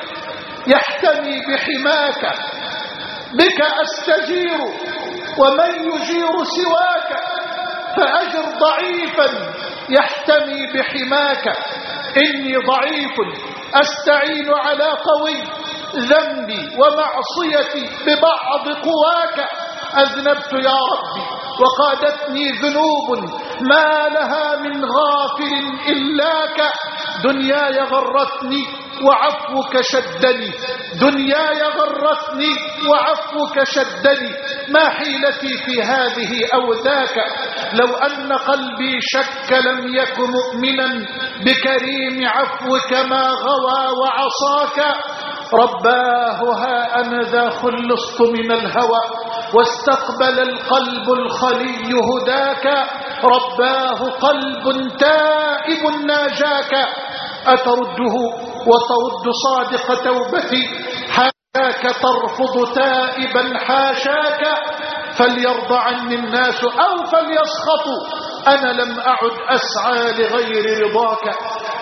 يحتمي بحماك، بك أستجير. ومن يجير سواك فأجر ضعيفا يحتمي بحماك. إني ضعيف أستعين على قوي، ذنبي ومعصيتي ببعض قواك. أذنبت يا ربي وقادتني ذنوب ما لها من غافل إلاك. دنياي غرتني وعفوك شدني، دنياي غرتني وعفوك شدني. ما حيلتي في هذه أو ذاك؟ لو أن قلبي شك لم يك مؤمنا بكريم عفوك ما غوى وعصاك. رباه ها أنا ذا خلصت من الهوى واستقبل القلب الخلي هداك. رباه قلب تائب ناجاك، أترده وترد صادق توبتي؟ حاشاك ترفض تائبا حاشاك. فليرضى عني الناس أو فليسخطوا، أنا لم أعد أسعى لغير رضاك.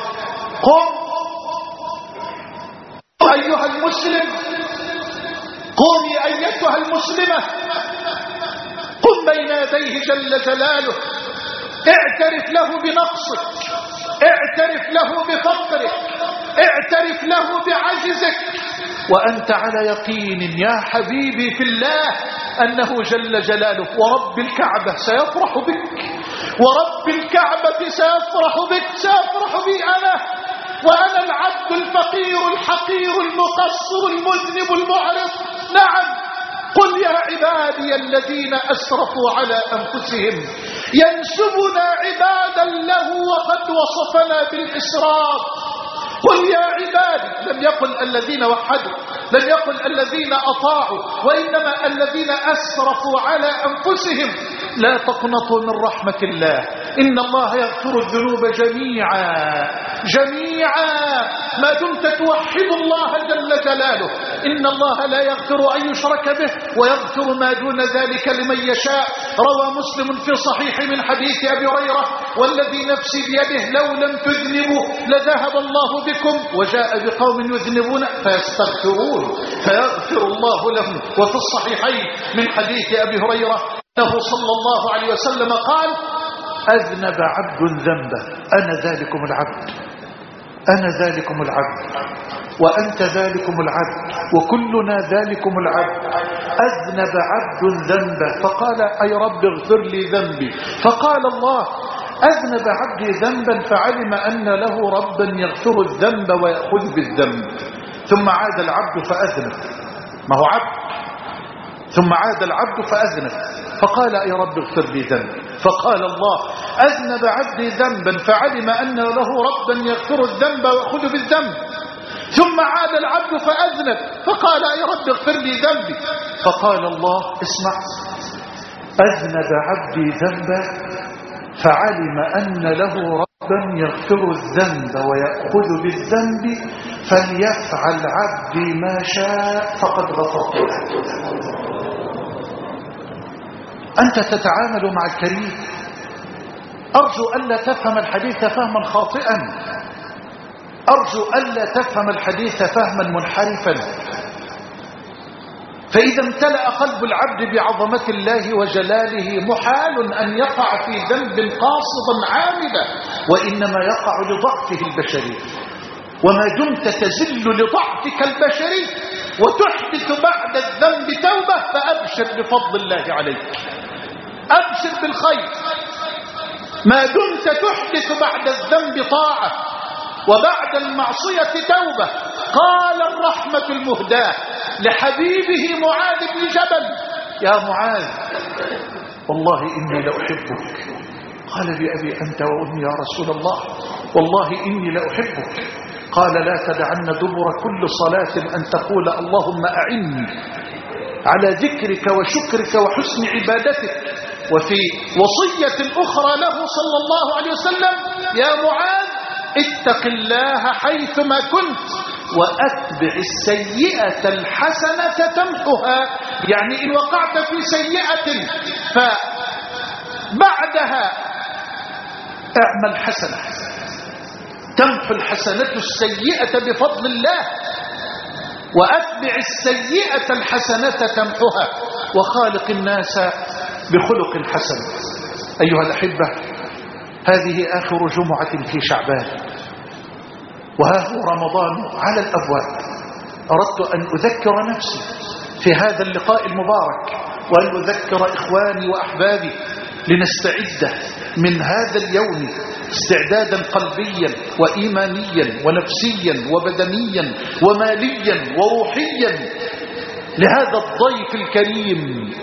قم أيها المسلم، قومي أيتها المسلمة، قم بين يديه جل جلاله، اعترف له بنقصك، اعترف له بفقرك، اعترف له بعجزك، وأنت على يقين يا حبيبي في الله أنه جل جلاله ورب الكعبة سيفرح بك، ورب الكعبة سيفرح بك، سيفرح بي أنا وأنا العبد الفقير الحقير المقصر المذنب المعرض. نعم، قل يا عبادي الذين أسرفوا على أنفسهم. ينسبنا عبادا له وقد وصفنا بالإسراف. قل يا عبادي، لم يقل الذين وحدوا، لم يقل الذين أطاعوا، وإنما الذين أسرفوا على أنفسهم. لا تقنطوا من رحمة الله، إن الله يغفر الذنوب جميعا جميعا ما دمت توحد الله جل جلاله. إن الله لا يغفر أن يشرك به ويغفر ما دون ذلك لمن يشاء. روى مسلم في صحيح من حديث أبي هريرة والذي نفسي بيده لو لم تذنبوا لذهب الله بكم وجاء بقوم يذنبون فيستغفرون فيغفر الله لهم. وفي الصحيحين من حديث أبي هريرة أنه صلى الله عليه وسلم قال: أذنب عبد ذنبه أنا ذلكم العبد، أنا ذلكم العبد وأنت ذلكم العبد وكلنا ذلكم العبد. أذنب عبد ذنبه فقال: أي رب اغفر لي ذنبي. فقال الله: أذنب عبدي ذنبا فعلم أن له ربا يغفر الذنب ويأخذ بالذنب، ثم عاد العبد فأذنب، ما هو عبد، ثم عاد العبد فأذنب فقال يا رب اغفر لي ذنبي، فقال الله أذنب عبدي ذنبا فعلم أن له ربا يغفر الذنب ويأخذ بالذنب، ثم عاد العبد فأذنب فقال يا رب اغفر لي ذنبي، فقال الله اسمع، أذنب عبدي ذنبا فعلم أن له ربا يغفر الذنب ويأخذ بالذنب فليفعل عبدي ما شاء فقد غفرت له. أنت تتعامل مع الكريم. أرجو ألا تفهم الحديث فهما خاطئا، أرجو ألا تفهم الحديث فهما منحرفا. فإذا امتلأ قلب العبد بعظمة الله وجلاله محال أن يقع في ذنب قاصدا عامدا، وإنما يقع لضعفه البشري. وما دمت تزل لضعفك البشري وتحدث بعد الذنب توبة فأبشر بفضل الله عليك، أبشر بالخير. ما دمت تحدث بعد الذنب طاعة وبعد المعصية توبة. قال الرحمة المهداة لحبيبه معاذ بن جبل يا معاذ والله إني لأحبك. قال بأبي أنت وأمي يا رسول الله والله إني لأحبك. قال لا تدعن دبر كل صلاة أن تقول اللهم أعني على ذكرك وشكرك وحسن عبادتك. وفي وصية أخرى له صلى الله عليه وسلم يا معاذ اتق الله حيثما كنت وأتبع السيئة الحسنة تمحها. يعني إن وقعت في سيئة فبعدها اعمل حسنة تمحو الحسنة السيئة بفضل الله، وأتبع السيئة الحسنة تمحها وخالق الناس بخلق حسن. أيها الأحبة، هذه آخر جمعة في شعبان وها هو رمضان على الأبواب. أردت أن أذكر نفسي في هذا اللقاء المبارك وأن أذكر إخواني وأحبابي لنستعد من هذا اليوم استعدادا قلبيا وإيمانيا ونفسيا وبدنيا وماليا وروحيا لهذا الضيف الكريم.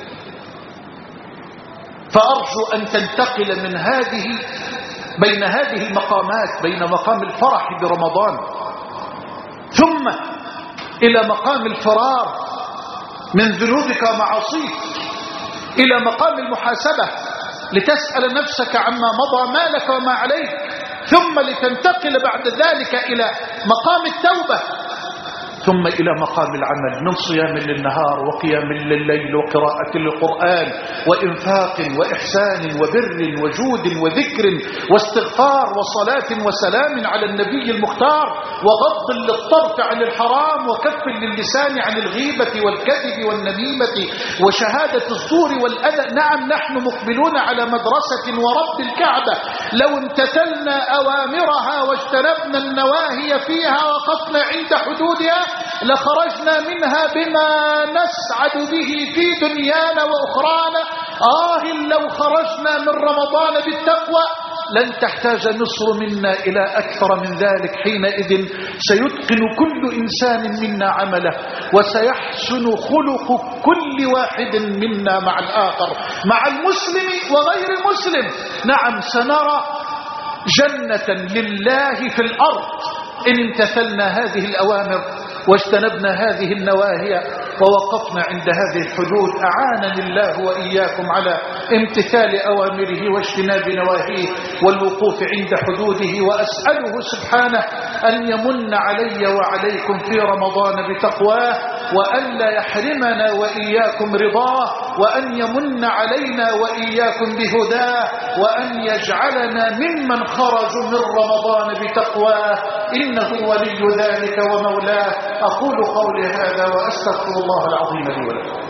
فأرجو أن تنتقل من هذه بين هذه المقامات، بين مقام الفرح برمضان ثم إلى مقام الفرار من ذنوبك ومعاصيك، إلى مقام المحاسبة لتسأل نفسك عما مضى ما لك وما عليك، ثم لتنتقل بعد ذلك إلى مقام التوبة، ثم إلى مقام العمل من صيام للنهار وقيام لليل وقراءة للقرآن وإنفاق وإحسان وبر وجود وذكر واستغفار وصلاة وسلام على النبي المختار وغض للطرف عن الحرام وكف للسان عن الغيبة والكذب والنميمة وشهادة الزور والأذى. نعم نحن مقبلون على مدرسة ورب الكعبة لو امتثلنا أوامرها واجتنبنا النواهي فيها وقفنا عند حدودها لخرجنا منها بما نسعد به في دنيانا وأخرانا. آه لو خرجنا من رمضان بالتقوى لن تحتاج مصر منا إلى أكثر من ذلك. حينئذ سيتقن كل إنسان منا عمله وسيحسن خلق كل واحد منا مع الآخر، مع المسلم وغير المسلم. نعم سنرى جنة لله في الأرض إن امتثلنا هذه الأوامر واجتنبنا هذه النواهي ووقفنا عند هذه الحدود. أعانني الله وإياكم على امتثال أوامره واجتناب نواهيه والوقوف عند حدوده، وأسأله سبحانه أن يمن علي وعليكم في رمضان بتقواه، وأن لا يحرمنا وإياكم رضاه، وأن يمن علينا وإياكم بهداه، وأن يجعلنا ممن خرجوا من رمضان بتقواه، إنه ولي ذلك ومولاه. أقول قولي هذا وأستغفر الله العظيم لي ولكم.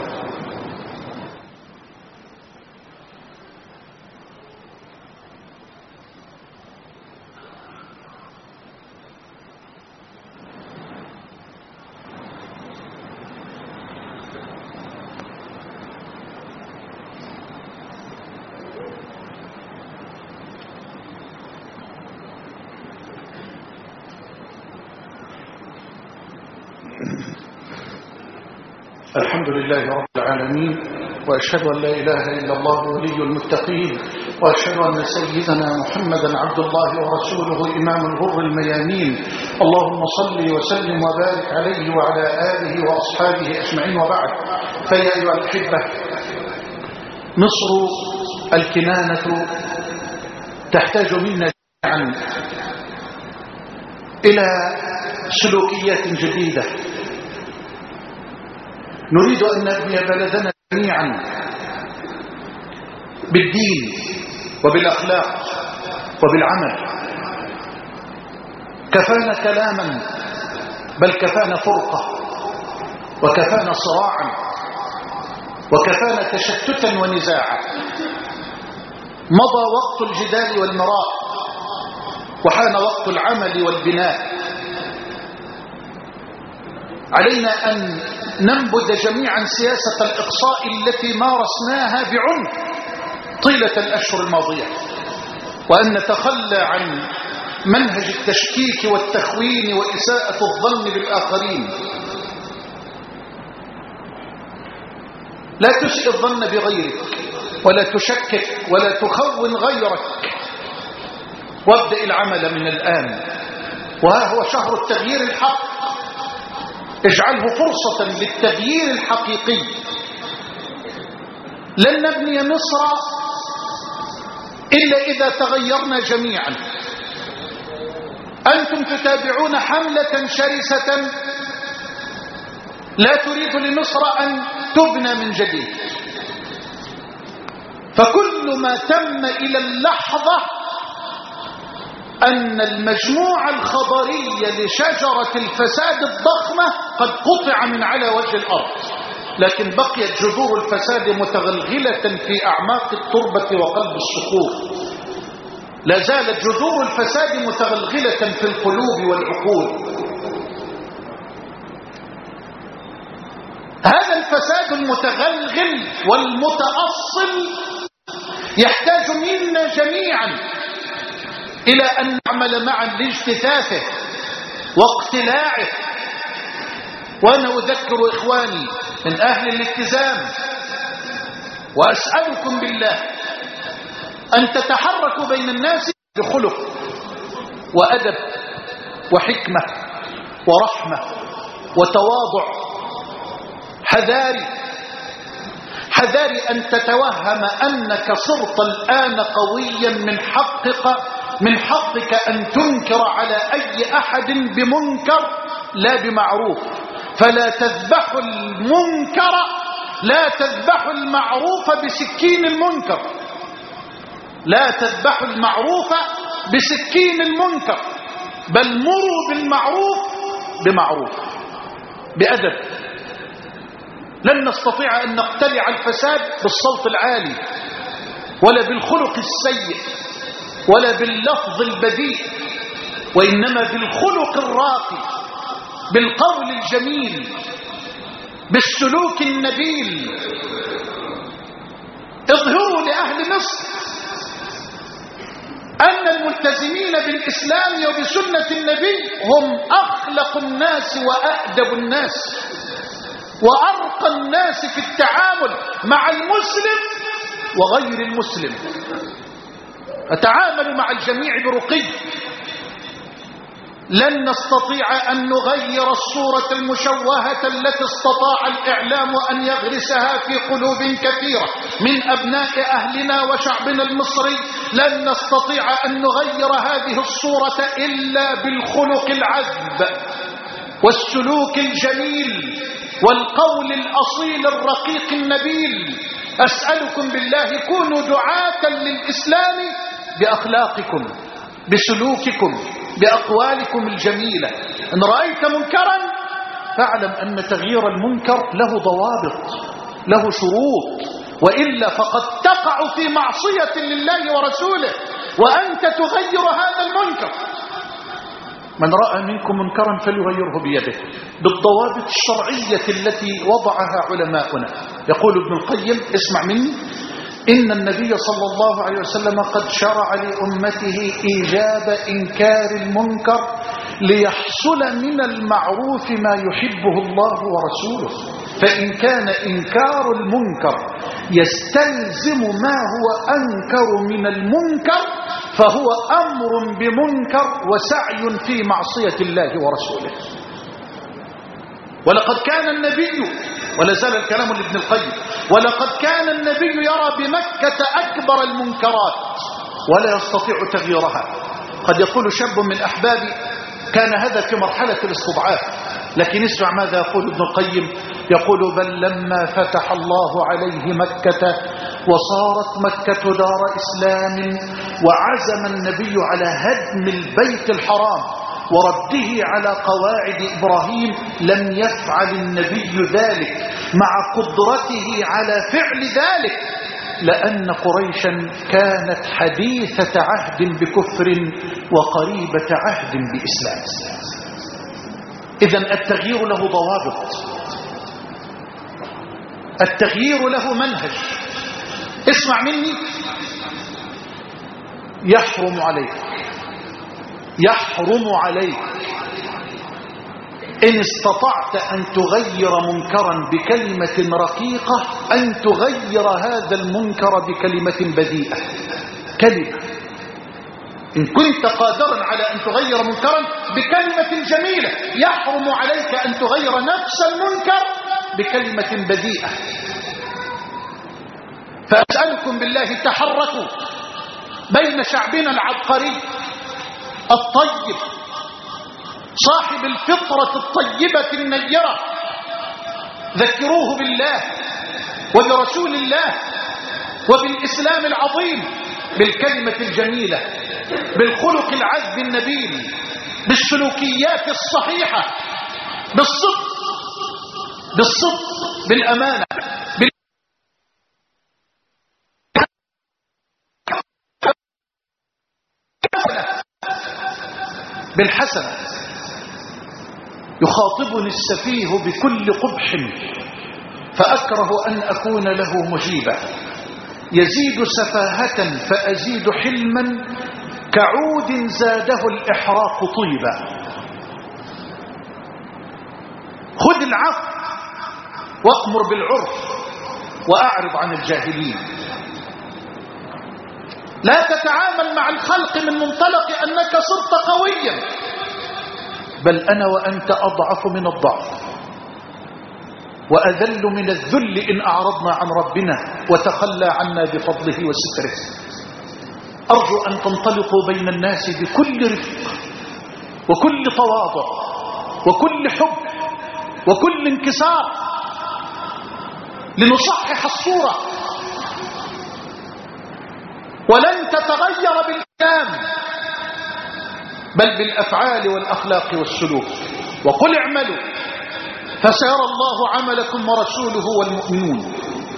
الحمد لله رب العالمين، وأشهد أن لا إله إلا الله ولي المتقين، وأشهد أن سيدنا محمدا عبد الله ورسوله إمام الغر الميامين. اللهم صل وسلم وبارك عليه وعلى آله وأصحابه أجمعين، وبعد. فيا أيها الأحبة، مصر الكنانة تحتاج منا جميعا إلى سلوكيات جديدة. نريد أن نبني بلدنا جميعا بالدين وبالأخلاق وبالعمل. كفانا كلاما، بل كفانا فرقة، وكفانا صراعا، وكفانا تشتتا ونزاعا. مضى وقت الجدال والمراء، وحان وقت العمل والبناء. علينا أن ننبذ جميعا سياسة الإقصاء التي مارسناها بعنف طيلة الأشهر الماضية، وأن نتخلى عن منهج التشكيك والتخوين وإساءة الظن بالآخرين. لا تسئ الظن بغيرك، ولا تشكك ولا تخون غيرك، وابدأ العمل من الآن. وها هو شهر التغيير الحق، اجعله فرصة للتغيير الحقيقي. لن نبني مصر إلا إذا تغيرنا جميعا. أنتم تتابعون حملة شرسة لا تريد لمصر أن تبنى من جديد، فكل ما تم إلى اللحظة أن المجموعة الخضرية لشجرة الفساد الضخمة قد قطع من على وجه الأرض، لكن بقيت جذور الفساد متغلغلة في أعماق التربة وقلب الصخور. لا زالت جذور الفساد متغلغلة في القلوب والعقول. هذا الفساد المتغلغل والمتأصل يحتاج منا جميعا إلى أن نعمل معا لاجتثاثه واقتلاعه. وأنا أذكر إخواني من أهل الالتزام وأسألكم بالله أن تتحركوا بين الناس بخلق وأدب وحكمة ورحمة وتواضع. حذاري حذاري أن تتوهم أنك صرت الآن قويا من حقك من حقك أن تنكر على أي أحد بمنكر لا بمعروف. فلا تذبح المنكر لا تذبح المعروف بسكين المنكر لا تذبح المعروف بسكين المنكر، بل مروا بالمعروف بمعروف بأدب. لن نستطيع أن نقتلع الفساد بالصوت العالي، ولا بالخلق السيء، ولا باللفظ البذيء، وإنما بالخلق الراقي، بالقول الجميل، بالسلوك النبيل. اظهروا لأهل مصر أن الملتزمين بالإسلام وبسنة النبي هم أخلق الناس وأأدب الناس وأرقى الناس في التعامل مع المسلم وغير المسلم. أتعامل مع الجميع برقي. لن نستطيع أن نغير الصورة المشوهة التي استطاع الإعلام أن يغرسها في قلوب كثيرة من أبناء أهلنا وشعبنا المصري. لن نستطيع أن نغير هذه الصورة إلا بالخلق العذب والسلوك الجميل والقول الأصيل الرقيق النبيل. أسألكم بالله كونوا دعاة للإسلام بأخلاقكم، بسلوككم، بأقوالكم الجميلة. إن رأيت منكرا فاعلم أن تغيير المنكر له ضوابط، له شروط، وإلا فقد تقع في معصية لله ورسوله وأنت تغير هذا المنكر. من رأى منكم منكرا فليغيره بيده بالضوابط الشرعية التي وضعها علماؤنا. يقول ابن القيم، اسمع مني، إن النبي صلى الله عليه وسلم قد شرع لأمته إيجاب إنكار المنكر ليحصل من المعروف ما يحبه الله ورسوله. فإن كان إنكار المنكر يستلزم ما هو أنكر من المنكر فهو أمر بمنكر وسعي في معصية الله ورسوله. ولقد كان النبي، ولا زال الكلام لابن القيم، ولقد كان النبي يرى بمكة أكبر المنكرات ولا يستطيع تغييرها. قد يقول شاب من أحبابي كان هذا في مرحلة الاستضعاف، لكن اسمع ماذا يقول ابن القيم، يقول بل لما فتح الله عليه مكة وصارت مكة دار إسلام وعزم النبي على هدم البيت الحرام ورده على قواعد إبراهيم لم يفعل النبي ذلك مع قدرته على فعل ذلك، لأن قريشا كانت حديثة عهد بكفر وقريبة عهد بإسلام. إذن التغيير له ضوابط، التغيير له منهج. اسمع مني، يحرم عليك يحرم عليك إن استطعت أن تغير منكرا بكلمة رقيقة أن تغير هذا المنكر بكلمة بذيئة. كلمة، إن كنت قادرا على أن تغير منكرا بكلمة جميلة يحرم عليك أن تغير نفس المنكر بكلمة بذيئة. فأسألكم بالله تحركوا بين شعبنا العبقري الطيب صاحب الفطرة الطيبة النيرة، ذكروه بالله وبرسول الله وبالإسلام العظيم، بالكلمة الجميلة، بالخلق العذب النبيل، بالسلوكيات الصحيحة، بالصدق بالصدق بالأمانة، بال... بالحسنة. يخاطبني السفيه بكل قبح فأكره أن أكون له مجيبا، يزيد سفاهة فأزيد حلما كعود زاده الإحراق طيبا. خذ العفو وأمر بالعرف وأعرض عن الجاهلين. لا تتعامل مع الخلق من منطلق أنك صرت قويا، بل أنا وأنت أضعف من الضعف وأذل من الذل إن أعرضنا عن ربنا وتخلى عنا بفضله وستره. أرجو أن تنطلقوا بين الناس بكل رفق وكل تواضع وكل حب وكل انكسار لنصحح الصورة. ولن تتغير بالكلام بل بالأفعال والأخلاق والسلوك. وقل اعملوا فسيرى الله عملكم ورسوله والمؤمنون.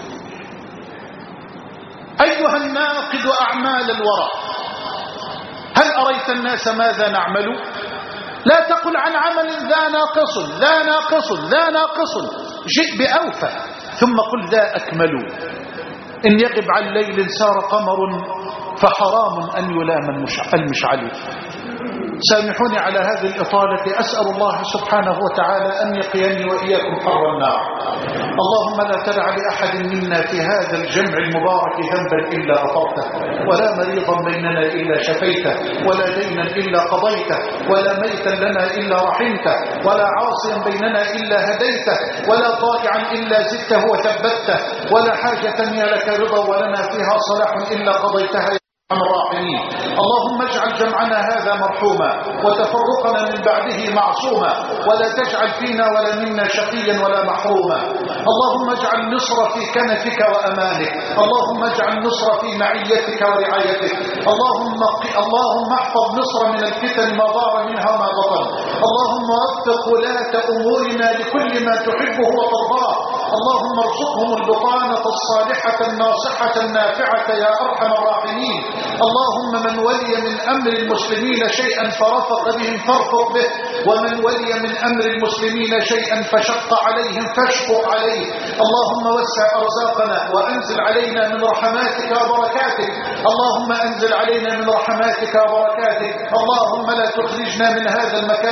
أيها الناقد أعمال الورى، هل أريت الناس ماذا نعمل؟ لا تقل عن عمل ذا ناقص ذا ناقص ذا ناقص، جئ بأوفى ثم قل ذا أكمل. إن يغب عن ليل سار قمر فحرام أن يلام المشعل. سامحوني على هذه الإطالة، أسأل الله سبحانه وتعالى أن يقيني وإياكم حر النار. اللهم لا تدع لأحد منا في هذا الجمع المبارك ذنبا إلا غفرته، ولا مريضا بيننا إلا شفيته، ولا دينا إلا قضيته، ولا ميتا لنا إلا رحمته، ولا عاصيا بيننا إلا هديته، ولا طائعا إلا زدته وثبته، ولا حاجة هي لك رضا ولنا فيها صلاح إلا قضيتها عن الراحمين. اللهم اجعل جمعنا هذا مرحوما وتفرقنا من بعده معصوما، ولا تجعل فينا ولا منا شقيا ولا محروما. اللهم اجعل نصر في كنفك وأمانك، اللهم اجعل نصر في معيتك ورعايتك. اللهم اللهم احفظ مصر من الفتن ما ظهر منها وما بطن. اللهم وفق ولاة أمورنا لكل ما تحبه وترضاه. اللهم ارزقهم البطانة الصالحة الناصحة النافعة يا أرحم الراحمين. اللهم من ولي من أمر المسلمين شيئا فرفق بهم فارفق به، ومن ولي من أمر المسلمين شيئا فشق عليهم فاشفق عليه. اللهم وسع أرزاقنا وأنزل علينا من رحماتك وبركاتك. اللهم أنزل علينا من رحماتك وبركاتك. اللهم لا تخرجنا من هذا المكان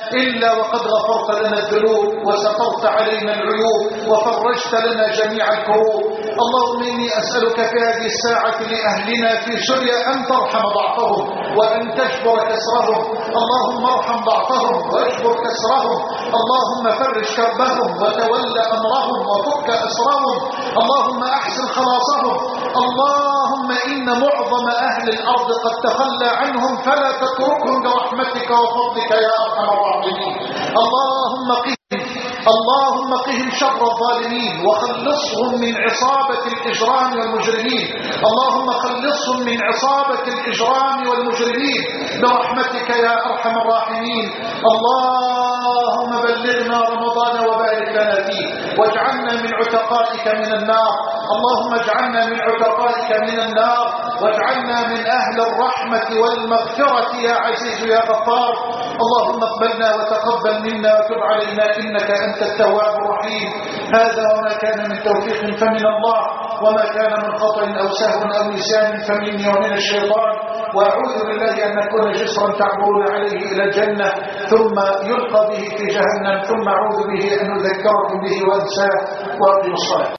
إلا وقد غفرت لنا الذنوب وسترت علينا العيوب وفرجت لنا جميع الكروب. اللهم إني أسألك في هذه الساعة لأهلنا في سوريا أن ترحم ضعفهم وأن تجبر كسرهم. اللهم ارحم ضعفهم واجبر كسرهم. اللهم فرج كربهم وتولى أمرهم وفك أسرهم. اللهم أحسن خلاصهم. اللهم إن معظم أهل الأرض قد تخلى عنهم فلا تتركهم برحمتك وفضلك يا أرحم الراحمين. اللهم قهم اللهم قهم شر الظالمين وخلصهم من عصابة الإجرام والمجرمين. اللهم خلصهم من عصابة الإجرام والمجرمين برحمتك يا أرحم الراحمين. اللهم بلغنا رمضان وبارك لنا فيه واجعلنا من عتقائك من النار. اللهم اجعلنا من عتقائك من النار واجعلنا من أهل الرحمة والمغفرة يا عزيز يا غفار. اللهم اقبلنا وتقبل منا وتب علينا إنك أنت التواب الرحيم. هذا وما كان من توفيق فمن الله وما كان من خطأ أو سهو أو نسيان فمني ومن الشيطان. وأعوذ بالله أن نكون جسرا تعبرون عليه إلى الجنة ثم يلقى به في جهنم ثم أعوذ به أن أذكركم به وأنساه وأقم الصلاة.